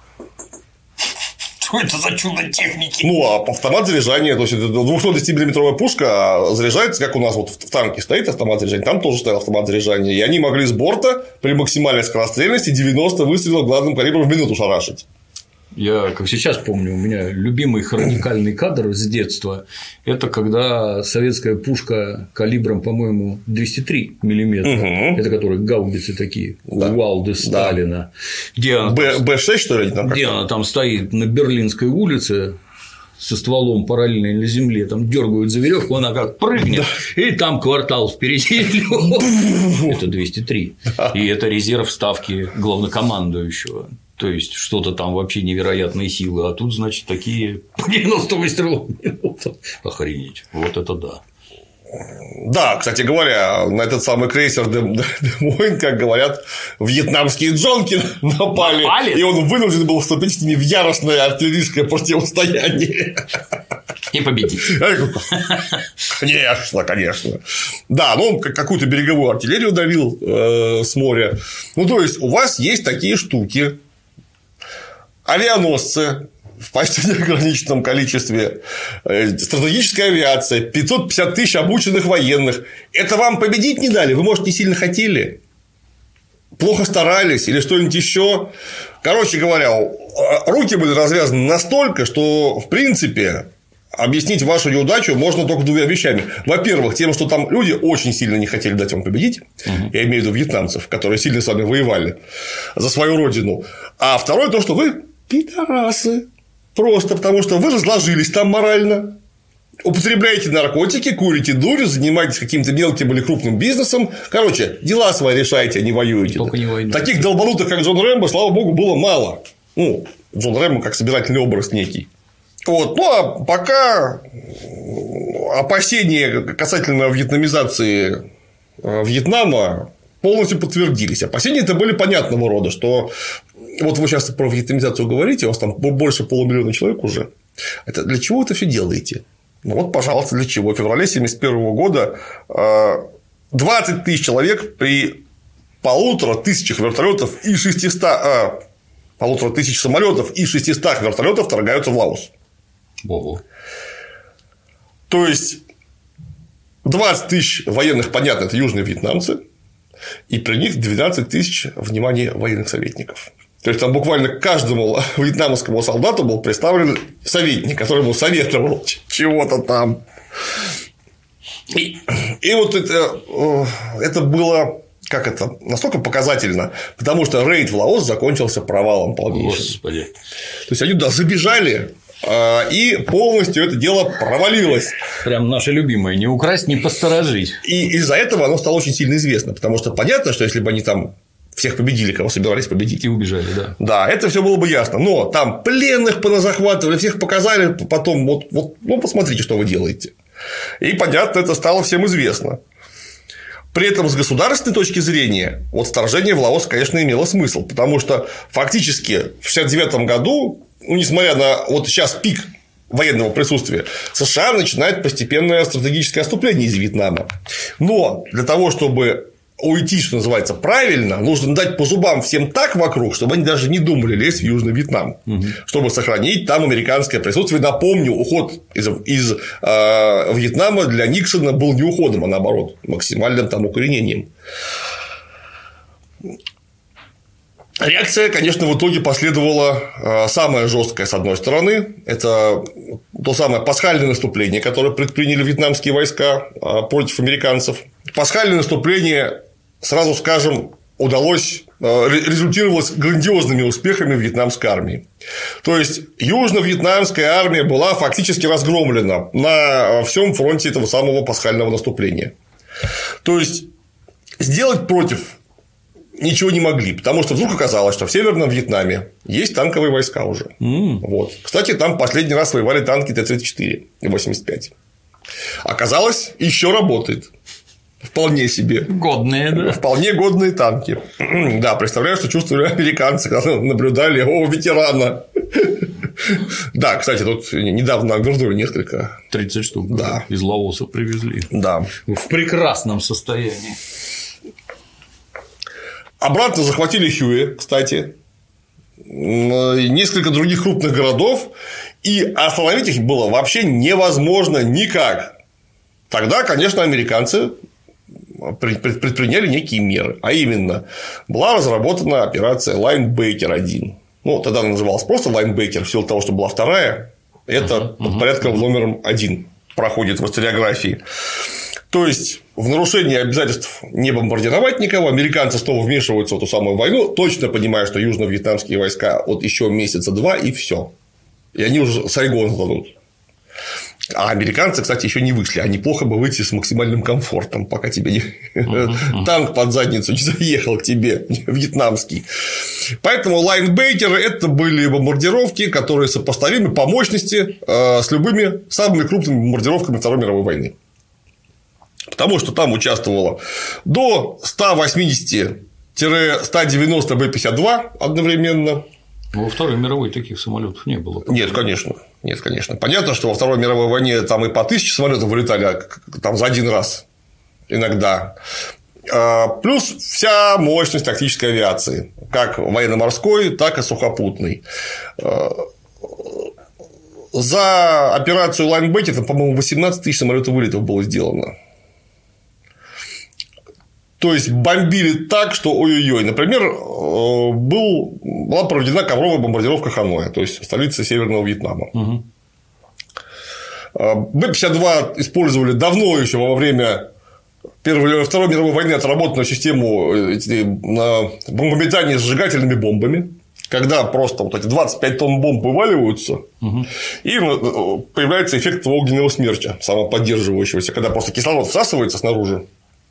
Что это за чудо техники?
Ну, а автомат заряжания, то есть, это 210-миллиметровая пушка заряжается, как у нас вот в танке стоит автомат заряжания, там тоже стоял автомат заряжания, и они могли с борта при максимальной скорострельности 90 выстрелов главным калибром в минуту шарашить.
Я, как сейчас помню, у меня любимый хроникальный кадр с детства – это когда советская пушка калибром, по-моему, 203 миллиметра, это которые гаубицы такие, да. Валды Сталина, да. Где она
Б6, что ли?
Где она там стоит на Берлинской улице со стволом параллельно на земле, там дергают за веревку, она как прыгнет, да. И там квартал впереди. Это 203. И это резерв ставки главнокомандующего. То есть, что-то там вообще невероятные силы, а тут, значит, такие 90 выстрелов в минуту. Охренеть. Вот это да.
Да, кстати говоря, на этот самый крейсер Демойн, как говорят, вьетнамские джонки напали, и он вынужден был вступить с ними в яростное артиллерийское противостояние.
И победить.
Конечно, конечно. Да, ну он какую-то береговую артиллерию давил с моря. Ну, то есть, у вас есть такие штуки. Авианосцы в почти неограниченном количестве, стратегическая авиация, 550 тысяч обученных военных. Это вам победить не дали? Вы, может, не сильно хотели? Плохо старались или что-нибудь еще? Короче говоря, руки были развязаны настолько, что, в принципе, объяснить вашу неудачу можно только 2 вещами. Во-первых, тем, что там люди очень сильно не хотели дать вам победить. Я имею в виду вьетнамцев, которые сильно с вами воевали за свою родину. А второе, то, что вы пидорасы. Просто потому, что вы разложились там морально. Употребляете наркотики, курите дурь, занимаетесь каким-то мелким или крупным бизнесом. Короче, дела свои решайте, а не воюете.
Только не воюете.
Таких долбанутых, как Джон Рэмбо, слава богу, было мало. Ну, Джон Рэмбо как собирательный образ некий. Вот. Ну, а пока опасения касательно вьетнамизации Вьетнама полностью подтвердились. Опасения это были понятного рода, что вот вы сейчас про вьетнамизацию говорите, у вас там больше 500 000 человек уже. Это для чего это все делаете? Ну вот, пожалуйста, для чего? В феврале 1971 года 20 тысяч человек при 1500 вертолетов и 1500 самолетов и 600 вертолетов вторгаются в Лаос.
Ого.
То есть 20 тысяч военных, понятно, это южные вьетнамцы, и при них 12 тысяч, внимание, военных советников. То есть, там буквально каждому вьетнамскому солдату был представлен советник, который ему советовал чего-то там. И вот это было настолько показательно, потому что рейд в Лаос закончился провалом полнейшим.
Господи.
То есть они туда забежали, и полностью это дело провалилось.
Прям наше любимое: не украсть, не посторожить.
И из-за этого оно стало очень сильно известно, потому что понятно, что если бы они там всех победили, кого собирались победить.
И убежали, да.
Да, это все было бы ясно. Но там пленных поназахватывали, всех показали, потом ну, посмотрите, что вы делаете. И понятно, это стало всем известно. При этом, с государственной точки зрения, вот вторжение в Лаос, конечно, имело смысл, потому что фактически в 1969 году, ну, несмотря на вот сейчас пик военного присутствия, США начинает постепенное стратегическое отступление из Вьетнама. Но для того, чтобы уйти, что называется, правильно, нужно дать по зубам всем так вокруг, чтобы они даже не думали лезть в Южный Вьетнам, чтобы сохранить там американское присутствие. Напомню, уход из Вьетнама для Никсона был не уходом, а наоборот, максимальным там укоренением. Реакция, конечно, в итоге последовала самая жесткая, с одной стороны. Это то самое пасхальное наступление, которое предприняли вьетнамские войска против американцев. Пасхальное наступление, сразу скажем, результировалось грандиозными успехами вьетнамской армии. То есть южно-вьетнамская армия была фактически разгромлена на всем фронте этого самого пасхального наступления. То есть сделать против ничего не могли, потому что вдруг оказалось, что в Северном Вьетнаме есть танковые войска уже. Вот. Кстати, там последний раз воевали танки Т-34 и 85. Оказалось, еще работает. Вполне себе.
Годные, да.
Вполне годные танки. Да, представляю, что чувствовали американцы, когда наблюдали ветерана. Да, кстати, тут недавно вернули несколько.
30 штук.
Да.
Из Лаоса привезли.
Да.
В прекрасном состоянии.
Обратно захватили Хюэ, кстати, несколько других крупных городов, и остановить их было вообще невозможно никак. Тогда, конечно, американцы предприняли некие меры, а именно была разработана операция Лайнбекер-1. Ну, тогда она называлась просто Лайнбекер, в силу того, что была вторая, это под порядком номером 1 проходит в историографии. То есть, в нарушение обязательств не бомбардировать никого, американцы снова вмешиваются в эту самую войну, точно понимая, что южно-вьетнамские войска вот еще месяца 2 и все. И они уже Сайгон сдадут. А американцы, кстати, еще не вышли. А неплохо бы выйти с максимальным комфортом, пока тебе танк под задницу не заехал к тебе, вьетнамский. Поэтому Лайнбекеры – это были бомбардировки, которые сопоставимы по мощности с любыми самыми крупными бомбардировками Второй мировой войны. Потому что там участвовало до 180-190 Б-52 одновременно.
Но во Второй мировой таких самолетов не было.
Нет, конечно. Нет, конечно. Понятно, что во Второй мировой войне там и по 1000 самолетов вылетали там за один раз иногда. Плюс вся мощность тактической авиации, как военно-морской, так и сухопутной. За операцию Лайнбекер, там, по-моему, 18 тысяч самолетов вылетов было сделано. То есть бомбили так, что ой-ой-ой. Например, была проведена ковровая бомбардировка Ханоя, то есть столицы Северного Вьетнама. Б-52 использовали давно еще во время Второй мировой войны отработанную систему бомбометания с сжигательными бомбами, когда просто вот эти 25 тонн бомб вываливаются, и появляется эффект огненного смерча, самоподдерживающегося, когда просто кислород всасывается снаружи.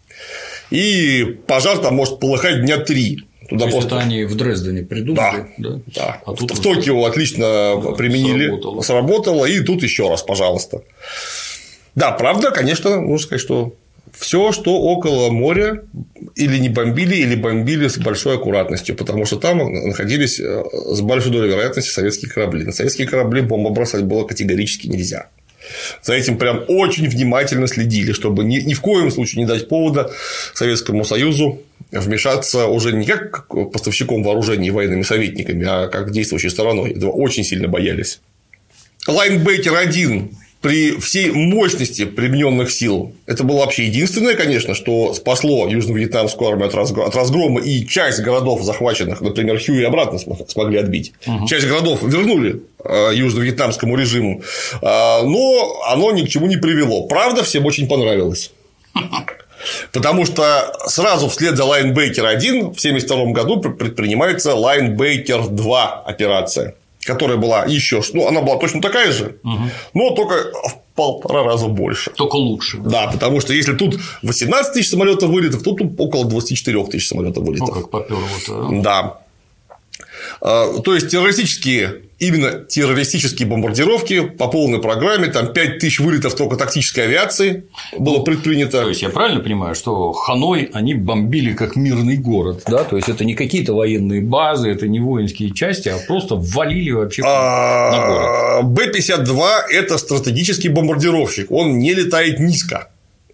И пожар там может полыхать дня 3. Туда
то
просто...
это они в Дрездене придумали.
Да.
А тут
в Токио отлично применили, сработало, и тут еще раз, пожалуйста. Да, правда, конечно, нужно сказать, что все, что около моря, или не бомбили, или бомбили с большой аккуратностью, потому что там находились с большой долей вероятности советские корабли. На советские корабли бомбу бросать было категорически нельзя. За этим прям очень внимательно следили, чтобы ни в коем случае не дать повода Советскому Союзу вмешаться уже не как поставщиком вооружений и военными советниками, а как действующей стороной. Этого очень сильно боялись. Лайнбекер-1 при всей мощности примененных сил, это было вообще единственное, конечно, что спасло южно-вьетнамскую армию от разгрома, и часть городов, захваченных, например, Хьюи, обратно смогли отбить. Часть городов вернули южно-вьетнамскому режиму, но оно ни к чему не привело. Правда, всем очень понравилось. Потому что сразу вслед за Лайнбекер-1 в 1972 году предпринимается Лайнбекер-2 операция, которая была еще, она была точно такая же, но только в 1,5 раза больше.
Только лучше.
Да, потому что если тут 18 тысяч самолетов вылетов, то тут около 24 тысяч самолетов вылетов.
Как попёрло-то.
Да. То есть именно террористические бомбардировки по полной программе, там 5 тысяч вылетов только тактической авиации было предпринято.
То есть я правильно понимаю, что Ханой они бомбили как мирный город, да? То есть это не какие-то военные базы, это не воинские части, а просто ввалили вообще на город.
Б-52 – это стратегический бомбардировщик, он не летает низко.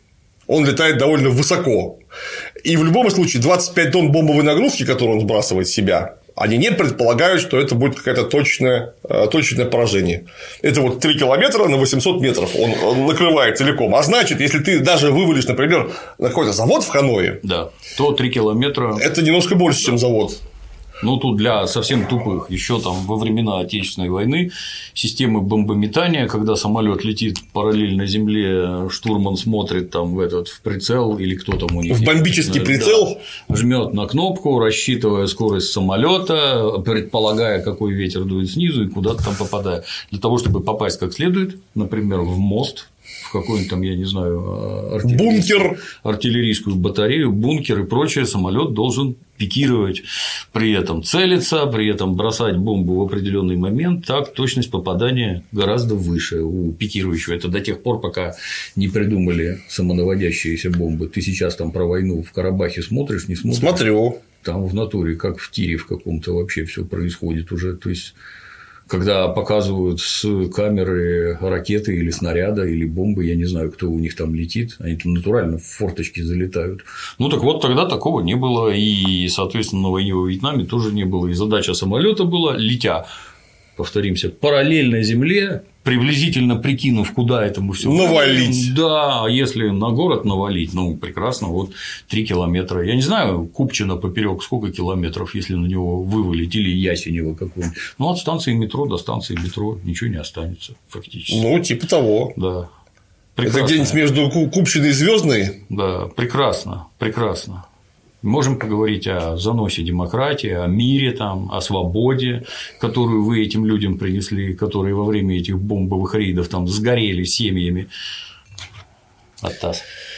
Он летает довольно высоко. И в любом случае 25 тонн бомбовой нагрузки, которую он сбрасывает с себя, они не предполагают, что это будет какое-то точное поражение. Это вот 3 километра на 800 метров он накрывает целиком. А значит, если ты даже вывалишь, например, на какой-то завод в Ханое,
да, то 3 километра.
Это немножко больше, чем завод.
Ну, тут для совсем тупых еще там во времена Отечественной войны системы бомбометания, когда самолет летит параллельно земле, штурман смотрит там в прицел или кто там у них.
В бомбический прицел.
Да, жмет на кнопку, рассчитывая скорость самолета, предполагая, какой ветер дует снизу и куда-то там попадая. Для того, чтобы попасть как следует, например, в мост, в какой-нибудь там, я не знаю, артиллерийскую батарею, бункер и прочее, самолет должен пикировать, при этом целиться, при этом бросать бомбу в определенный момент, так точность попадания гораздо выше у пикирующего. Это до тех пор, пока не придумали самонаводящиеся бомбы. Ты сейчас там про войну в Карабахе смотришь, не смотришь?
Смотрю.
Там в натуре, как в тире в каком-то вообще все происходит уже. То есть когда показывают с камеры ракеты или снаряда или бомбы, я не знаю, кто у них там летит, они там натурально в форточки залетают. Ну так вот, тогда такого не было, и, соответственно, на войне во Вьетнаме тоже не было. И задача самолета была, летя, повторимся, параллельно земле, приблизительно прикинув, куда этому все
навалить.
Да, а если на город навалить, ну прекрасно, вот 3 километра. Я не знаю, Купчино поперек сколько километров, если на него вывалить, или Ясенево какой-нибудь. Ну, от станции метро до станции метро ничего не останется, фактически.
Ну, типа того.
Да.
Прекрасно. Это где-нибудь между Купчиной и Звездной?
Да, прекрасно, прекрасно. Можем поговорить о заносе демократии, о мире, там, о свободе, которую вы этим людям принесли, которые во время этих бомбовых рейдов там сгорели семьями. Оттас.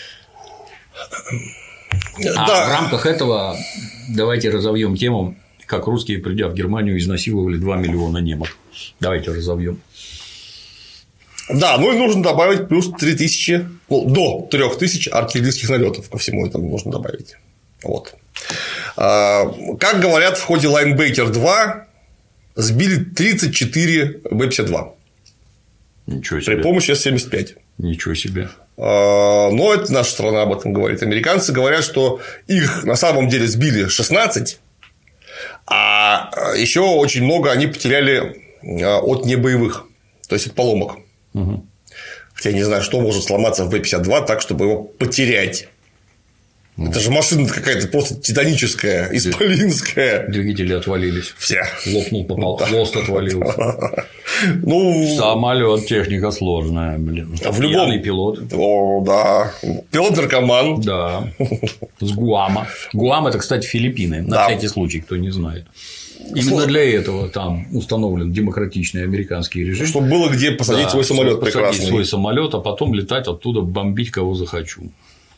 Да. В рамках этого давайте разовьем тему, как русские, придя в Германию, изнасиловали 2 миллиона немок. Давайте разовьем.
Да, ну и нужно добавить плюс 3000, до 3000 артиллерийских налетов ко всему этому нужно добавить. Вот. Как говорят, в ходе Лайнбекер-2 сбили 34 Б-52.
Ничего себе.
При помощи С-75.
Ничего себе.
Но это наша страна об этом говорит. Американцы говорят, что их на самом деле сбили 16, а еще очень много они потеряли от небоевых, то есть от поломок. Угу. Хотя я не знаю, что может сломаться в Б-52 так, чтобы его потерять. Это же машина какая-то просто титаническая, исполинская.
Двигатели отвалились.
Все.
Лопнул, попал, хвост отвалился.
Ну,
самолет техника сложная, блин.
В любом...
Пьяный пилот.
О, да. Пилот-наркоман.
Да. С Гуама. Гуам – это, кстати, Филиппины. На всякий случай, кто не знает. Именно для этого там установлен демократичный американский режим.
Чтобы было где посадить свой самолет прекрасный.
Посадить свой самолет, а потом летать оттуда, бомбить кого захочу.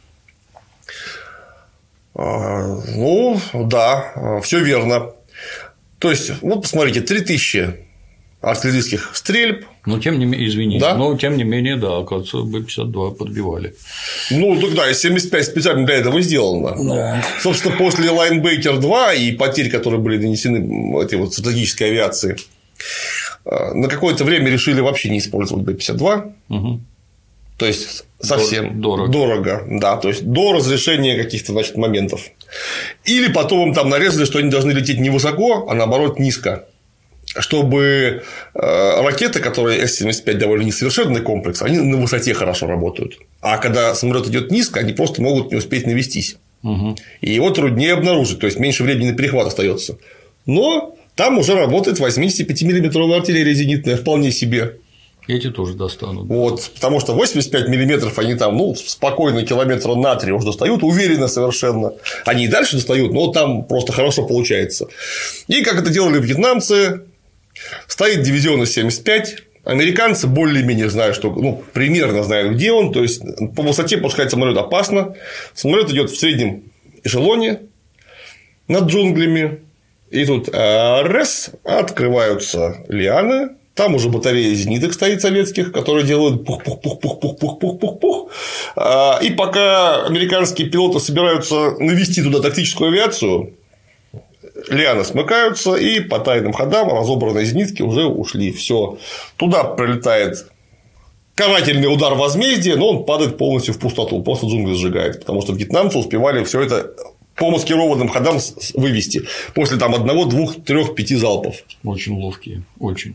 Ну, да, все верно. То есть, вот посмотрите, 3000 артиллерийских стрельб.
Но тем не менее, извините,
да?
Но тем не менее, да, оказывается, Б-52 подбивали.
Ну, тогда С-75 специально для этого сделано.
Да.
Собственно, после Лайнбекер-2 и потерь, которые были нанесены этой вот стратегической авиации, на какое-то время решили вообще не использовать Б-52. Угу. То есть совсем дорого, да, то есть до разрешения каких-то, значит, моментов. Или потом им там нарезали, что они должны лететь не высоко, а наоборот низко. чтобы ракеты, которые С-75 довольно несовершенный комплекс, они на высоте хорошо работают. А когда самолет идет низко, они просто могут не успеть навестись. И его труднее обнаружить, то есть меньше времени на перехват остается. Но там уже работает 85-миллиметровая артиллерия зенитная, вполне себе.
Эти тоже достанут.
Вот, потому что 85 миллиметров они там, спокойно километра на 3 уже достают, уверенно совершенно. Они и дальше достают, но там просто хорошо получается. И как это делали вьетнамцы, стоит дивизион С-75. Американцы более-менее знают, что, примерно знают, где он. То есть, по высоте пускать самолет опасно. Самолет идет в среднем эшелоне над джунглями. И тут раз открываются лианы. Там уже батарея зениток стоит советских, которые делают пух-пух-пух-пух-пух-пух-пух-пух. И пока американские пилоты собираются навести туда тактическую авиацию, лианы смыкаются, и по тайным ходам разобранные зенитки уже ушли. Все. Туда прилетает карательный удар возмездия, но он падает полностью в пустоту, просто джунгли сжигает. Потому что вьетнамцы успевали все это по маскированным ходам вывести после 1, 2, 3, 5 залпов.
Очень ловкие, очень.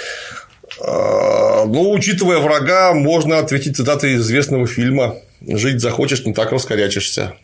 Учитывая врага, можно ответить цитатой известного фильма «Жить захочешь, не так раскорячишься».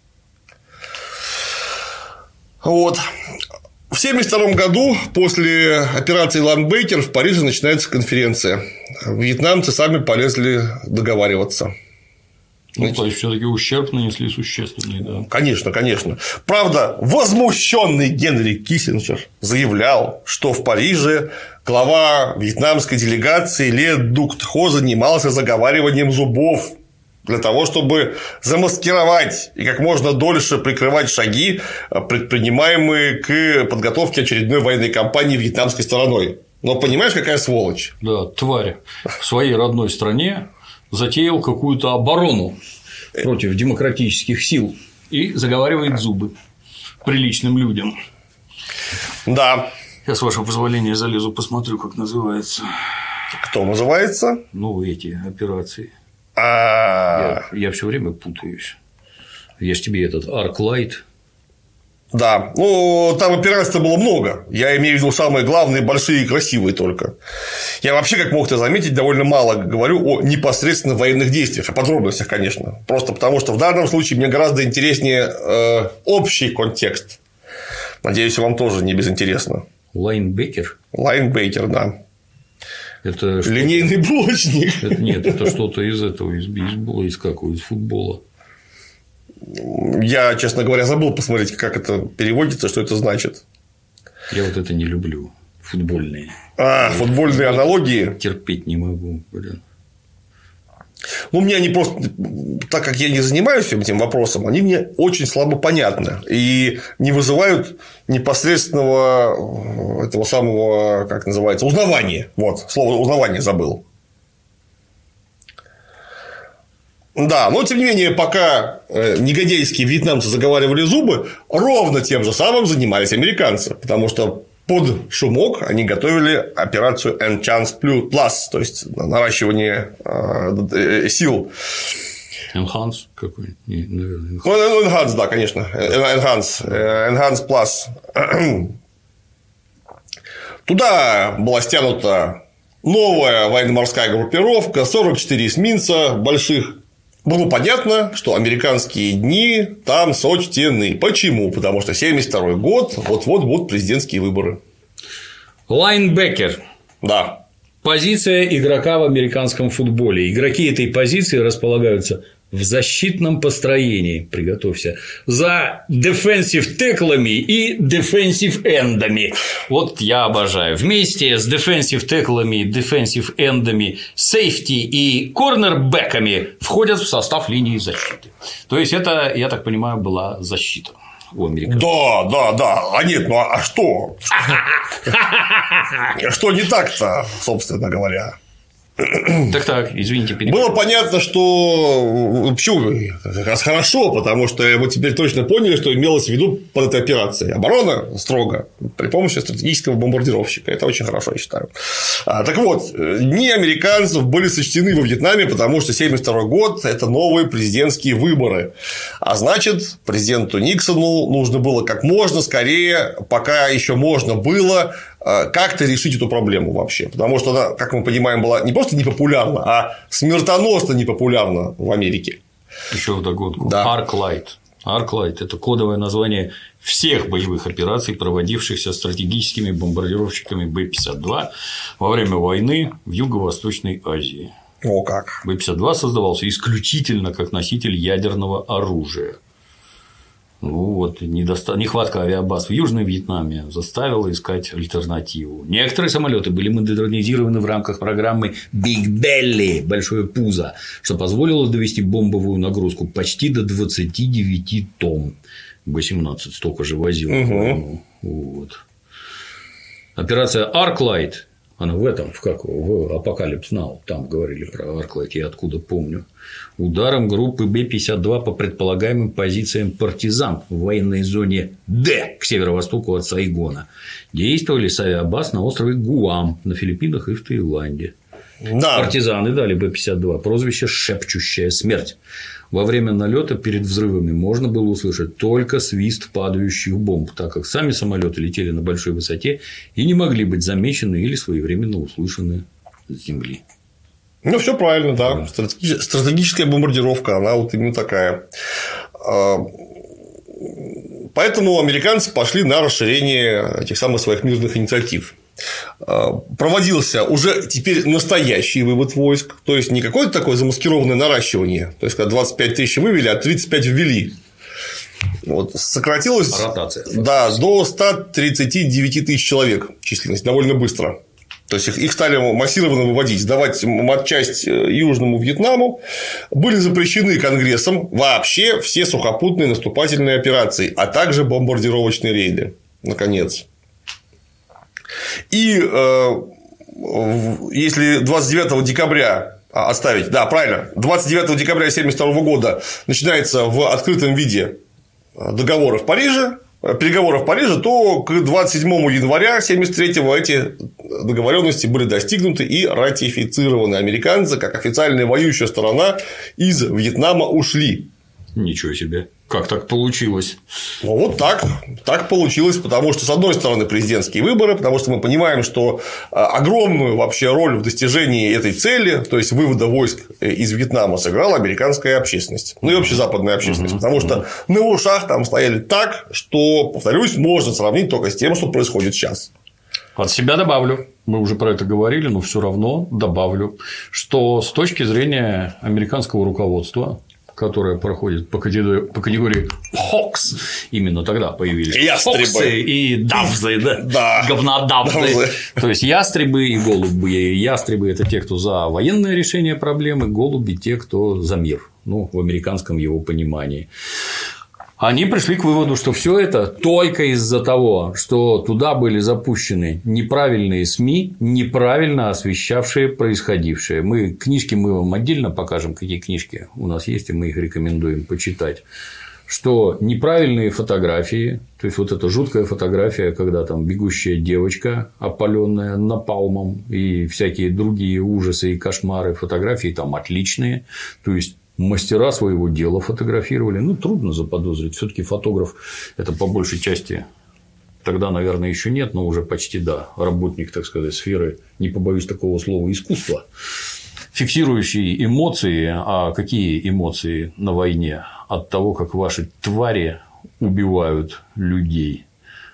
Вот. В 1972 году после операции Лангбекер в Париже начинается конференция. Вьетнамцы сами полезли договариваться.
То есть, все-таки ущерб нанесли существенный, да.
Конечно, конечно. Правда, возмущенный Генри Киссинджер заявлял, что в Париже глава вьетнамской делегации Ле Дук Тхо занимался заговариванием зубов для того, чтобы замаскировать и как можно дольше прикрывать шаги, предпринимаемые к подготовке очередной военной кампании вьетнамской стороной. Но понимаешь, какая сволочь?
Да, тварь в своей родной стране затеял какую-то оборону против демократических сил и заговаривает зубы приличным людям.
Да.
Я, с вашего позволения, залезу, посмотрю, как называется.
Кто называется?
Эти операции. Я все время путаюсь. Я ж тебе этот ArcLight.
Да, там операций было много. Я имею в виду самые главные, большие и красивые только. Я вообще, как мог ты заметить, довольно мало говорю о непосредственно военных действиях, о подробностях, конечно. Просто потому, что в данном случае мне гораздо интереснее общий контекст. Надеюсь, вам тоже не безинтересно.
Лайнбекер?
Лайнбекер, да.
Это
линейный блочник.
Нет, это что-то из бейсбола, из футбола.
Я, честно говоря, забыл посмотреть, как это переводится, что это значит.
Я это не люблю. Футбольные.
Футбольные аналогии.
Терпеть не могу, блин.
Мне они просто, так как я не занимаюсь этим вопросом, они мне очень слабо понятны и не вызывают непосредственного этого самого, как называется, узнавания. Вот, слово узнавание забыл. Да, но тем не менее, пока негодяйские вьетнамцы заговаривали зубы, ровно тем же самым занимались американцы, потому что под шумок они готовили операцию Enhance Plus, то есть наращивание сил.
Enhance какой? Наверное.
Enhance, да, конечно. Enhance Plus. Туда была стянута новая военно-морская группировка, 44 эсминца больших. Было понятно, что американские дни там сочтены. Почему? Потому что 1972 год, вот-вот будут президентские выборы.
Лайнбекер.
Да.
Позиция игрока в американском футболе. Игроки этой позиции располагаются в защитном построении, приготовься, за defensive теклами и defensive эндами. Вот я обожаю. Вместе с defensive теклами, defensive эндами, safety и корнербэками входят в состав линии защиты. То есть, это, я так понимаю, была защита у американцев.
Да. А нет, а что? Что не так-то, собственно говоря?
Так, извините,
было понятно, что почему как раз хорошо, потому что мы теперь точно поняли, что имелось в виду под этой операцией. Оборона строго при помощи стратегического бомбардировщика. Это очень хорошо, я считаю. Так вот, дни американцев были сочтены во Вьетнаме, потому что 1972 год – это новые президентские выборы. А значит, президенту Никсону нужно было как можно скорее, пока еще можно было, как-то решить эту проблему вообще. Потому что она, как мы понимаем, была не просто непопулярна, а смертоносно непопулярна в Америке.
Еще вдогонку.
Да.
Arclight. Arclight – это кодовое название всех боевых операций, проводившихся стратегическими бомбардировщиками Б-52 во время войны в Юго-Восточной Азии.
О, как.
Б-52 создавался исключительно как носитель ядерного оружия. Ну, вот, нехватка авиабаз в Южном Вьетнаме заставила искать альтернативу. Некоторые самолеты были модернизированы в рамках программы Big Belly – большое пузо, что позволило довести бомбовую нагрузку почти до 29 тонн. Б-17 столько же возил. Вот. Операция Arclight, она в этом, в Apocalypse Now, там говорили про Arclight, я откуда помню. Ударом группы Б-52 по предполагаемым позициям партизан в военной зоне Д к северо-востоку от Сайгона действовали с авиабаз на острове Гуам на Филиппинах и в Таиланде.
Да.
Партизаны дали Б-52 прозвище «Шепчущая смерть». Во время налета перед взрывами можно было услышать только свист падающих бомб, так как сами самолеты летели на большой высоте и не могли быть замечены или своевременно услышаны с земли.
Ну, все правильно, да. Стратегическая бомбардировка, она вот именно такая. Поэтому американцы пошли на расширение этих самых своих мирных инициатив. Проводился уже теперь настоящий вывод войск, то есть не какое-то такое замаскированное наращивание, то есть когда 25 тысяч вывели, а 35 ввели. Вот, сократилось
ротация.
Да, до 139 тысяч человек численность довольно быстро. То есть их стали массированно выводить, сдавать матчасть Южному Вьетнаму. Были запрещены Конгрессом вообще все сухопутные наступательные операции, а также бомбардировочные рейды. Наконец. И если 29 декабря оставить, да, правильно, 29 декабря 1972 года начинается в открытом виде переговоры в Париже, то к 27 января 1973 эти договоренности были достигнуты и ратифицированы. Американцы, как официальная воюющая сторона, из Вьетнама ушли.
Ничего себе. Как так получилось?
Ну, вот так получилось, потому что, с одной стороны, президентские выборы, потому что мы понимаем, что огромную вообще роль в достижении этой цели, то есть вывода войск из Вьетнама, сыграла американская общественность, ну и вообще западная общественность, потому что на ушах там стояли так, что, повторюсь, можно сравнить только с тем, что происходит сейчас.
От себя добавлю, мы уже про это говорили, но все равно добавлю, что с точки зрения американского руководства, которая проходит по категории Хокс, именно тогда появились Хоксы и Давзы, да. Говнодавзы. То есть ястребы и голуби. Ястребы – это те, кто за военное решение проблемы, голуби – те, кто за мир, ну, в американском его понимании. Они пришли к выводу, что все это только из-за того, что туда были запущены неправильные СМИ, неправильно освещавшие происходившее. Книжки мы вам отдельно покажем, какие книжки у нас есть, и мы их рекомендуем почитать. Что неправильные фотографии, то есть вот эта жуткая фотография, когда там бегущая девочка, опаленная напалмом, и всякие другие ужасы и кошмары, фотографии там отличные, то есть мастера своего дела фотографировали. Ну, трудно заподозрить. Все-таки фотограф – это по большей части, тогда, наверное, еще нет, но уже почти да, работник, так сказать, сферы, не побоюсь такого слова, искусства, фиксирующий эмоции. А какие эмоции на войне? От того, как ваши твари убивают людей.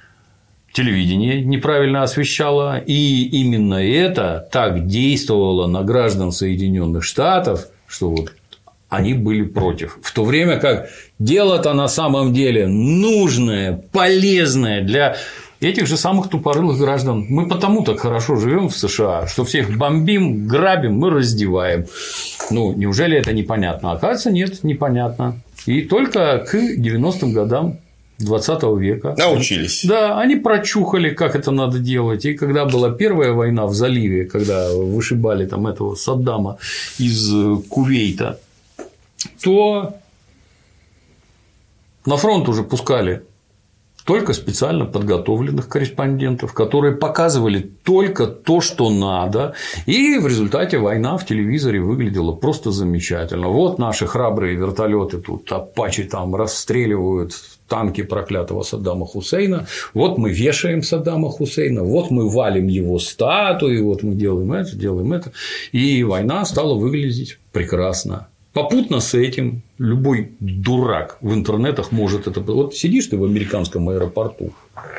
Телевидение неправильно освещало, и именно это так действовало на граждан Соединенных Штатов, что вот они были против. В то время как дело-то на самом деле нужное, полезное для этих же самых тупорылых граждан. Мы потому так хорошо живем в США, что всех бомбим, грабим, мы раздеваем. Ну, неужели это непонятно? Оказывается, нет, непонятно. И только к 90-м годам 20 века
научились.
Да, они прочухали, как это надо делать. И когда была первая война в заливе, когда вышибали там этого Саддама из Кувейта, то на фронт уже пускали только специально подготовленных корреспондентов, которые показывали только то, что надо, и в результате война в телевизоре выглядела просто замечательно. Вот наши храбрые вертолеты тут Апачи там расстреливают танки проклятого Саддама Хусейна, вот мы вешаем Саддама Хусейна, вот мы валим его статуи, вот мы делаем это, и война стала выглядеть прекрасно. Попутно с этим любой дурак в интернетах может это… Вот сидишь ты в американском аэропорту,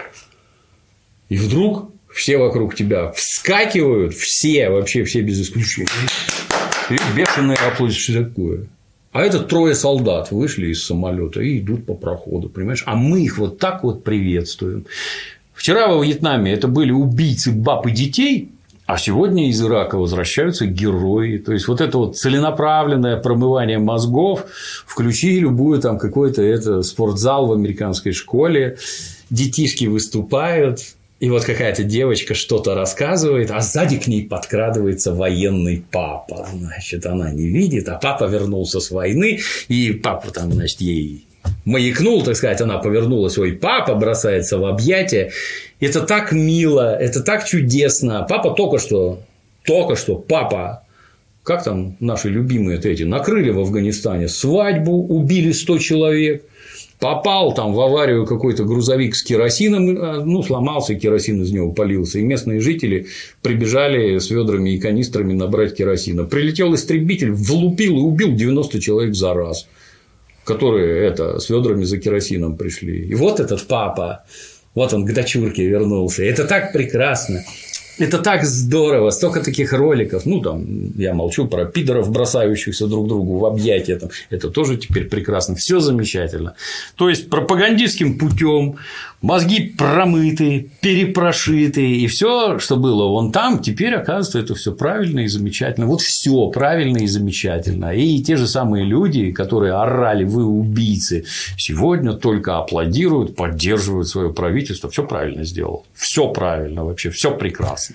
и вдруг все вокруг тебя вскакивают, все, вообще все без исключения, и бешеные аплодисменты, что такое. А это 3 солдат вышли из самолета и идут по проходу, понимаешь? А мы их вот так вот приветствуем. Вчера во Вьетнаме это были убийцы баб и детей, а сегодня из Ирака возвращаются герои. То есть, вот это вот целенаправленное промывание мозгов, включи любую там какой-то спортзал в американской школе, детишки выступают, и вот какая-то девочка что-то рассказывает, а сзади к ней подкрадывается военный папа. Значит, она не видит, а папа вернулся с войны, и папа там, значит, ей маякнул, так сказать, она повернулась, ой, папа бросается в объятия. Это так мило, это так чудесно. Папа только что, папа, как там наши любимые эти, накрыли в Афганистане свадьбу, убили 100 человек. Попал там в аварию какой-то грузовик с керосином, сломался, керосин из него полился, и местные жители прибежали с ведрами и канистрами набрать керосина. Прилетел истребитель, влупил и убил 90 человек за раз, которые с ведрами за керосином пришли. И вот этот папа, вот он к дочурке вернулся. Это так прекрасно. Это так здорово, столько таких роликов. Я молчу про пидоров, бросающихся друг другу в объятия. Это тоже теперь прекрасно. Все замечательно. То есть, пропагандистским путем мозги промыты, перепрошиты, и все, что было вон там, теперь, оказывается, это все правильно и замечательно. Вот все правильно и замечательно. И те же самые люди, которые орали: вы убийцы, сегодня только аплодируют, поддерживают свое правительство. Все правильно сделал. Все правильно вообще, все прекрасно.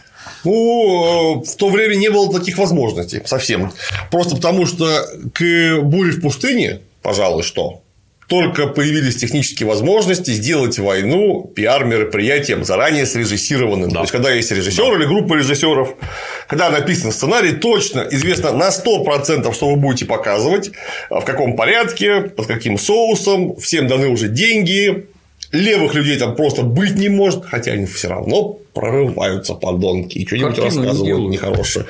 В то время не было таких возможностей совсем. Просто потому, что к буре в пустыне, пожалуй, только появились технические возможности сделать войну пиар-мероприятием заранее срежиссированным. Да. То есть, когда есть режиссер или группа режиссеров, когда написан сценарий, точно известно на 100%, что вы будете показывать, в каком порядке, под каким соусом, всем даны уже деньги. Левых людей там просто быть не может, хотя они все равно прорываются, подонки, и что-нибудь рассказывают нехорошее.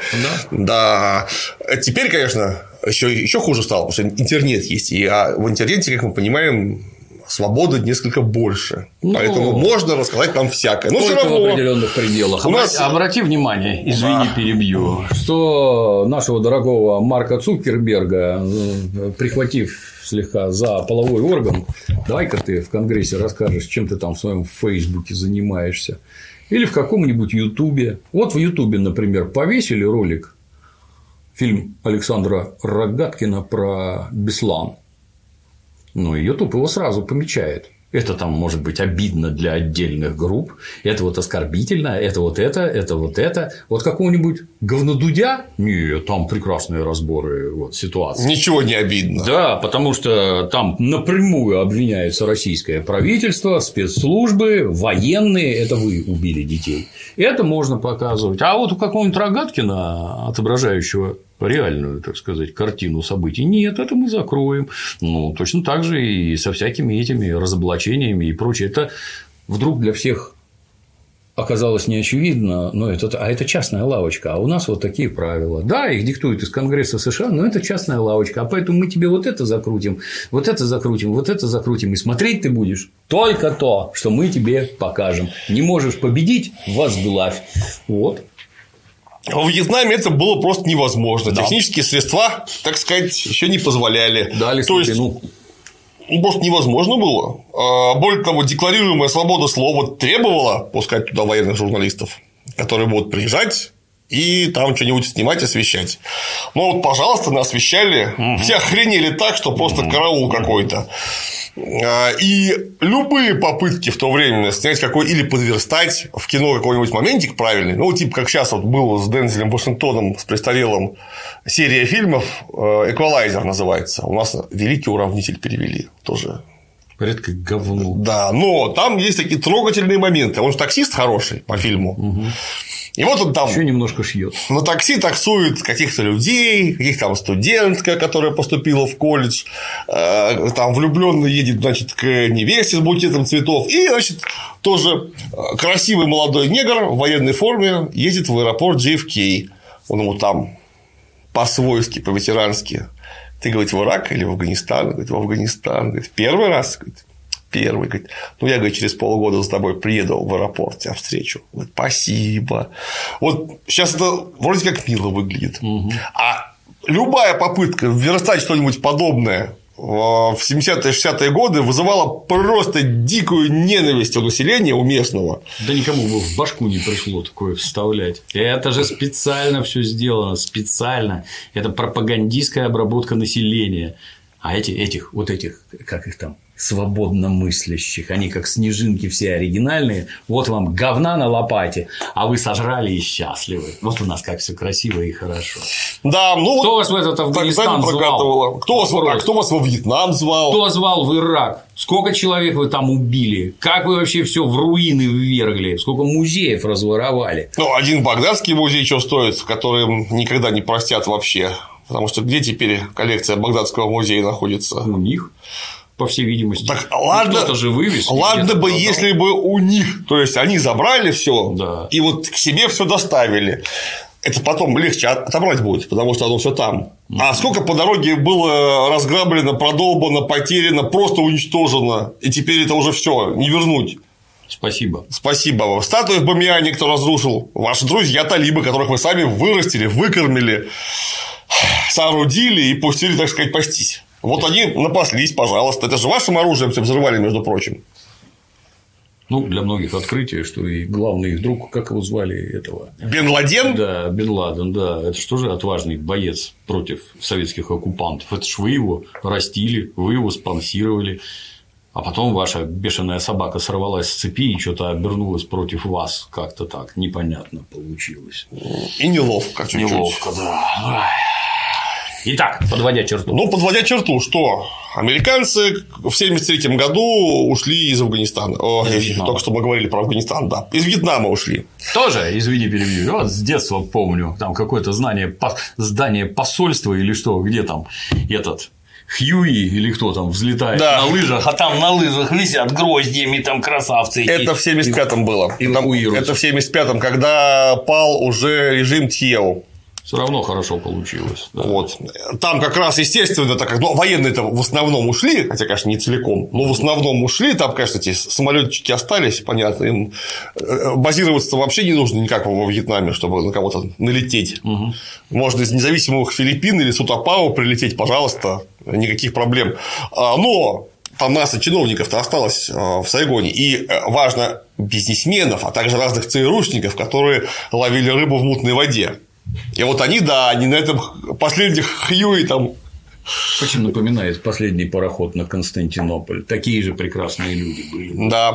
Да. Теперь, конечно, еще хуже стало, потому что интернет есть. И в интернете, как мы понимаем, свободы несколько больше. Поэтому можно рассказать нам всякое. Но все равно
в определенных пределах. Обрати внимание, извини, перебью, что нашего дорогого Марка Цукерберга, прихватив слегка за половой орган, давай-ка ты в Конгрессе расскажешь, чем ты там в своем Фейсбуке занимаешься. Или в каком-нибудь Ютубе. Вот в Ютубе, например, повесили ролик, фильм Александра Рогаткина про Беслан. И Ютуб его сразу помечает. Это там может быть обидно для отдельных групп, это вот оскорбительно, это вот это. Вот какого-нибудь говнодудя? Нет, там прекрасные разборы ситуации.
Ничего не обидно.
Да, потому что там напрямую обвиняется российское правительство, спецслужбы, военные. Это вы убили детей. Это можно показывать. А вот у какого-нибудь Рогаткина, отображающего реальную, так сказать, картину событий, нет, это мы закроем. Точно так же и со всякими этими разоблачениями и прочее. Это вдруг для всех оказалось неочевидно, но это частная лавочка, а у нас вот такие правила. Да, их диктуют из Конгресса США, но это частная лавочка, а поэтому мы тебе вот это закрутим, вот это закрутим, вот это закрутим, и смотреть ты будешь только то, что мы тебе покажем. Не можешь победить – возглавь. Вот.
В Вьетнаме это было просто невозможно. Да. Технические средства, так сказать, еще не позволяли.
Дали слепину.
Просто невозможно было. Более того, декларируемая свобода слова требовала пускать туда военных журналистов, которые будут приезжать и там что-нибудь снимать, освещать. Но пожалуйста, нас освещали. Все охренели так, что просто караул какой-то. И любые попытки в то время снять или подверстать в кино какой-нибудь моментик правильный, типа как сейчас было с Дензелем Вашингтоном, с престарелым, серия фильмов «Эквалайзер» называется. У нас «Великий уравнитель» перевели тоже.
Редко говно.
Да, но там есть такие трогательные моменты. Он же таксист хороший по фильму. И вот он там
еще немножко шьет.
На такси таксует каких-то людей, каких-то там студентка, которая поступила в колледж, там влюбленный едет, значит, к невесте с букетом цветов, и, значит, тоже красивый молодой негр в военной форме едет в аэропорт JFK. Он ему там по-свойски, по-ветерански: ты, говорит, в Ирак или в Афганистан? Говорит, в Афганистан. Говорит, первый раз? Говорит, первый. Говорит, ну, я, говорит, через полгода за тобой приеду в аэропорт, тебя встречу. Говорит, спасибо. Вот сейчас это вроде как мило выглядит. А любая попытка верстать что-нибудь подобное в 70-е, 60-е годы вызывала просто дикую ненависть у населения, у местного.
Да никому бы в башку не пришло такое вставлять. Это же специально все сделано, специально. Это пропагандистская обработка населения. А этих, как их там, свободно мыслящих, они как снежинки все оригинальные, вот вам говна на лопате, а вы сожрали и счастливы. Вот у нас как все красиво и хорошо.
Да, ну
кто вас в этот Афганистан звал?
Кто вас во Вьетнам звал?
Кто звал в Ирак? Сколько человек вы там убили? Как вы вообще все в руины ввергли? Сколько музеев разворовали?
Ну, один багдадский музей что стоит, который никогда не простят вообще. Потому что где теперь коллекция Багдадского музея находится?
У них, по всей видимости.
Так, ладно,
кто-то же вывез.
Ладно бы, если бы у них. То есть они забрали все,
да,
и вот к себе все доставили. Это потом легче отобрать будет, потому что оно все там. А сколько по дороге было разграблено, продолбано, потеряно, просто уничтожено. И теперь это уже все не вернуть.
Спасибо.
Спасибо вам. Статуи в Бамиане кто разрушил? Ваши друзья талибы, которых вы сами вырастили, выкормили, соорудили и пустили, так сказать, пастись. Вот они напаслись, пожалуйста. Это же вашим оружием все взрывали, между прочим.
Ну, для многих открытие, что и главный их друг, как его звали, этого?
Бен Ладен?
Да, Бен Ладен, да. Это же тоже отважный боец против советских оккупантов. Это ж вы его растили, вы его спонсировали. А потом ваша бешеная собака сорвалась с цепи и что-то обернулась против вас. Как-то так непонятно получилось.
И неловко чуть-чуть.
Неловко, да. Итак, подводя черту.
Ну, подводя черту, что американцы в 1973 году ушли из Афганистана. Только что мы говорили про Афганистан, да. Из Вьетнама ушли.
Тоже, извини, перебью. Вот с детства помню, там какое-то здание посольства или что, где там этот Хьюи или кто там взлетает на лыжах, а там на лыжах висят гроздьями там красавцы.
Это в 75-м было. Это в 75-м, когда пал уже режим Тьеу.
Все равно хорошо получилось. Да.
Вот. Там как раз, естественно, так как военные-то в основном ушли, хотя, конечно, не целиком, но в основном ушли. Там, конечно, эти самолетчики остались, понятно, им базироваться вообще не нужно никак во Вьетнаме, чтобы на кого-то налететь. Можно из независимых Филиппин или Сутапау прилететь, пожалуйста, никаких проблем. Но там масса чиновников-то осталось в Сайгоне. И важно бизнесменов, а также разных ЦРУшников, которые ловили рыбу в мутной воде. И вот они на этом последних Хьюи там.
Очень напоминает последний пароход на Константинополь. Такие же прекрасные люди были.
Да.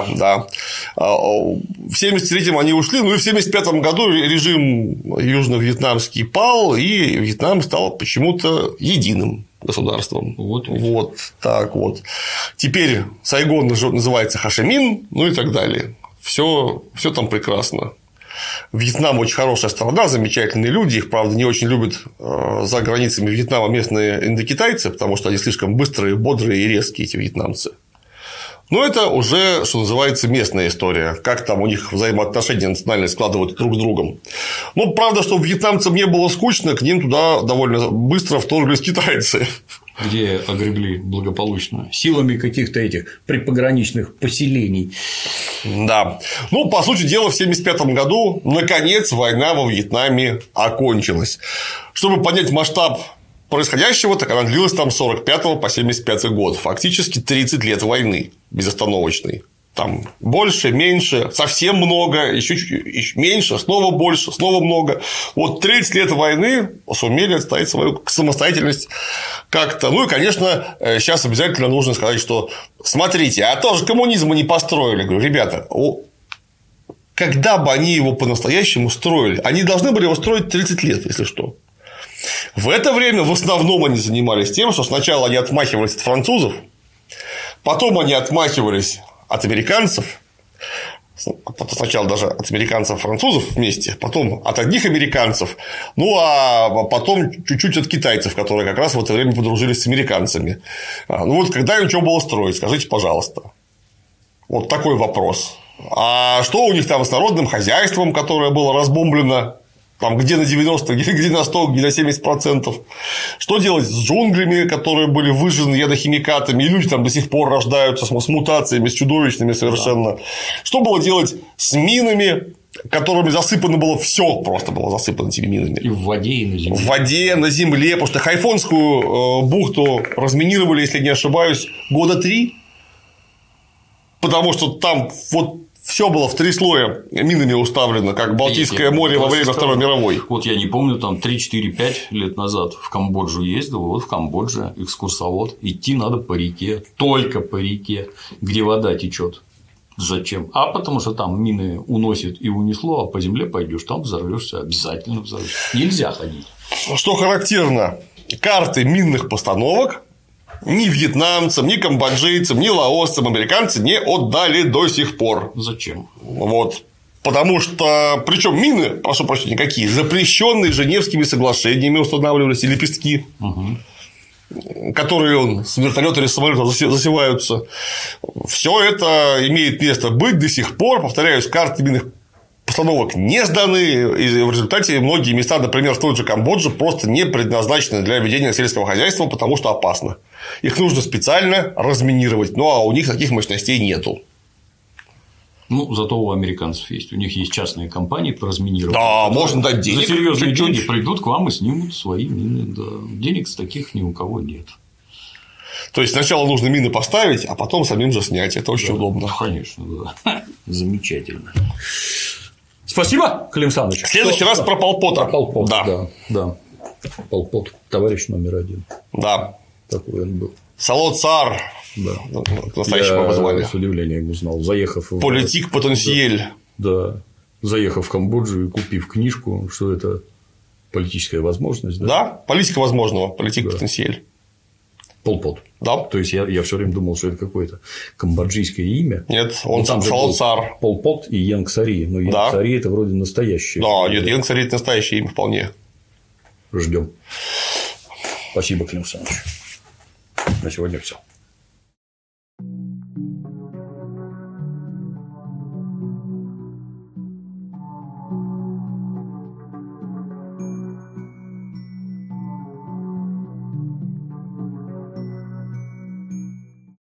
В 1973-м они ушли, ну и в 1975 году режим южно-вьетнамский пал, и Вьетнам стал почему-то единым государством. Вот так вот. Теперь Сайгон называется Хошимин, ну и так далее. Все там прекрасно. Вьетнам очень хорошая страна, замечательные люди. Их, правда, не очень любят за границами Вьетнама местные индокитайцы, потому что они слишком быстрые, бодрые и резкие, эти вьетнамцы. Но это уже, что называется, местная история. Как там у них взаимоотношения национальные складывают друг с другом. Ну, правда, чтобы вьетнамцам не было скучно, к ним туда довольно быстро вторглись китайцы.
Где огребли благополучно силами каких-то этих припограничных поселений.
Да. Ну, по сути дела, в 1975 году, наконец, война во Вьетнаме окончилась. Чтобы понять масштаб происходящего, так она длилась там с 1945 по 1975 год. Фактически 30 лет войны безостановочной. Там больше, меньше, совсем много, еще чуть меньше, снова больше, снова много. Вот 30 лет войны сумели отстоять свою самостоятельность как-то. Ну и, конечно, сейчас обязательно нужно сказать, что смотрите, а тоже коммунизма не построили. Говорю, ребята, когда бы они его по-настоящему строили? Они должны были его строить 30 лет, если что. В это время в основном они занимались тем, что сначала они отмахивались от французов, Потом они отмахивались от американцев. Сначала даже от американцев и французов вместе, потом от одних американцев, ну а потом чуть-чуть от китайцев, которые как раз в это время подружились с американцами. Ну вот когда им что было строить, скажите, пожалуйста. Вот такой вопрос. А что у них там с народным хозяйством, которое было разбомблено там где на 90, где на 100, где на 70%? Что делать с джунглями, которые были выжжены ядохимикатами, и люди там до сих пор рождаются с мутациями, с чудовищными совершенно? Да. Что было делать с минами, которыми засыпано было все, просто было засыпано этими минами?
И в воде, и на земле.
В воде, на земле, потому что Хайфонскую бухту разминировали, если не ошибаюсь, 3 года. Потому что там вот все было в 3 слоя минами уставлено, как Балтийское море во время Второй мировой.
Вот я не помню, там 3-4-5 лет назад в Камбоджу ездил, вот в Камбодже экскурсовод. Идти надо по реке, только по реке, где вода течет. Зачем? А потому что там мины уносит и унесло, а по земле пойдешь, там взорвешься, обязательно взорвешься. Нельзя ходить.
Что характерно, карты минных постановок ни вьетнамцам, ни камбоджийцам, ни лаосцам американцы не отдали до сих пор.
Зачем?
Вот. Потому что, причем мины, прошу прощения, какие? Запрещенные Женевскими соглашениями устанавливались, и лепестки, которые с вертолета или самолета засеваются. Все это имеет место быть до сих пор. Повторяюсь, карты минных постановок не сданы, и в результате многие места, например, в той же Камбодже, просто не предназначены для ведения сельского хозяйства, потому что опасно. Их нужно специально разминировать, ну а у них таких мощностей нету.
Ну, зато у американцев есть. У них есть частные компании по разминированию.
Да, можно дать денег.
За серьезные
чуть-чуть.
деньги придут к вам и снимут свои мины. Да. Денег с таких ни у кого нет.
То есть сначала нужно мины поставить, а потом самим же снять. Это очень удобно.
Конечно, да. Замечательно. Спасибо, Клим Саныч.
В следующий раз про Пол Пота.
Про Пол Пот,
да.
Да. Пол Пот, товарищ номер 1.
Да.
Такой он был.
Сало цар.
Да.
К настоящему образованию.
С удивлением узнал. Заехав в...
Политик потенциель.
Да. Заехав в Камбоджу и купив книжку, что это политическая возможность. Да,
да? Политика возможного. Политик потенциель.
Пол Пот.
Да.
То есть я все время думал, что это какое-то камбоджийское имя.
Нет, он
там
Сало цар.
Пол Пот и Янг Сари. Но Янг Сари это вроде настоящее.
Да, нет, Янг Сари это настоящее имя вполне.
Ждем. Спасибо, Клим Александрович. На сегодня все.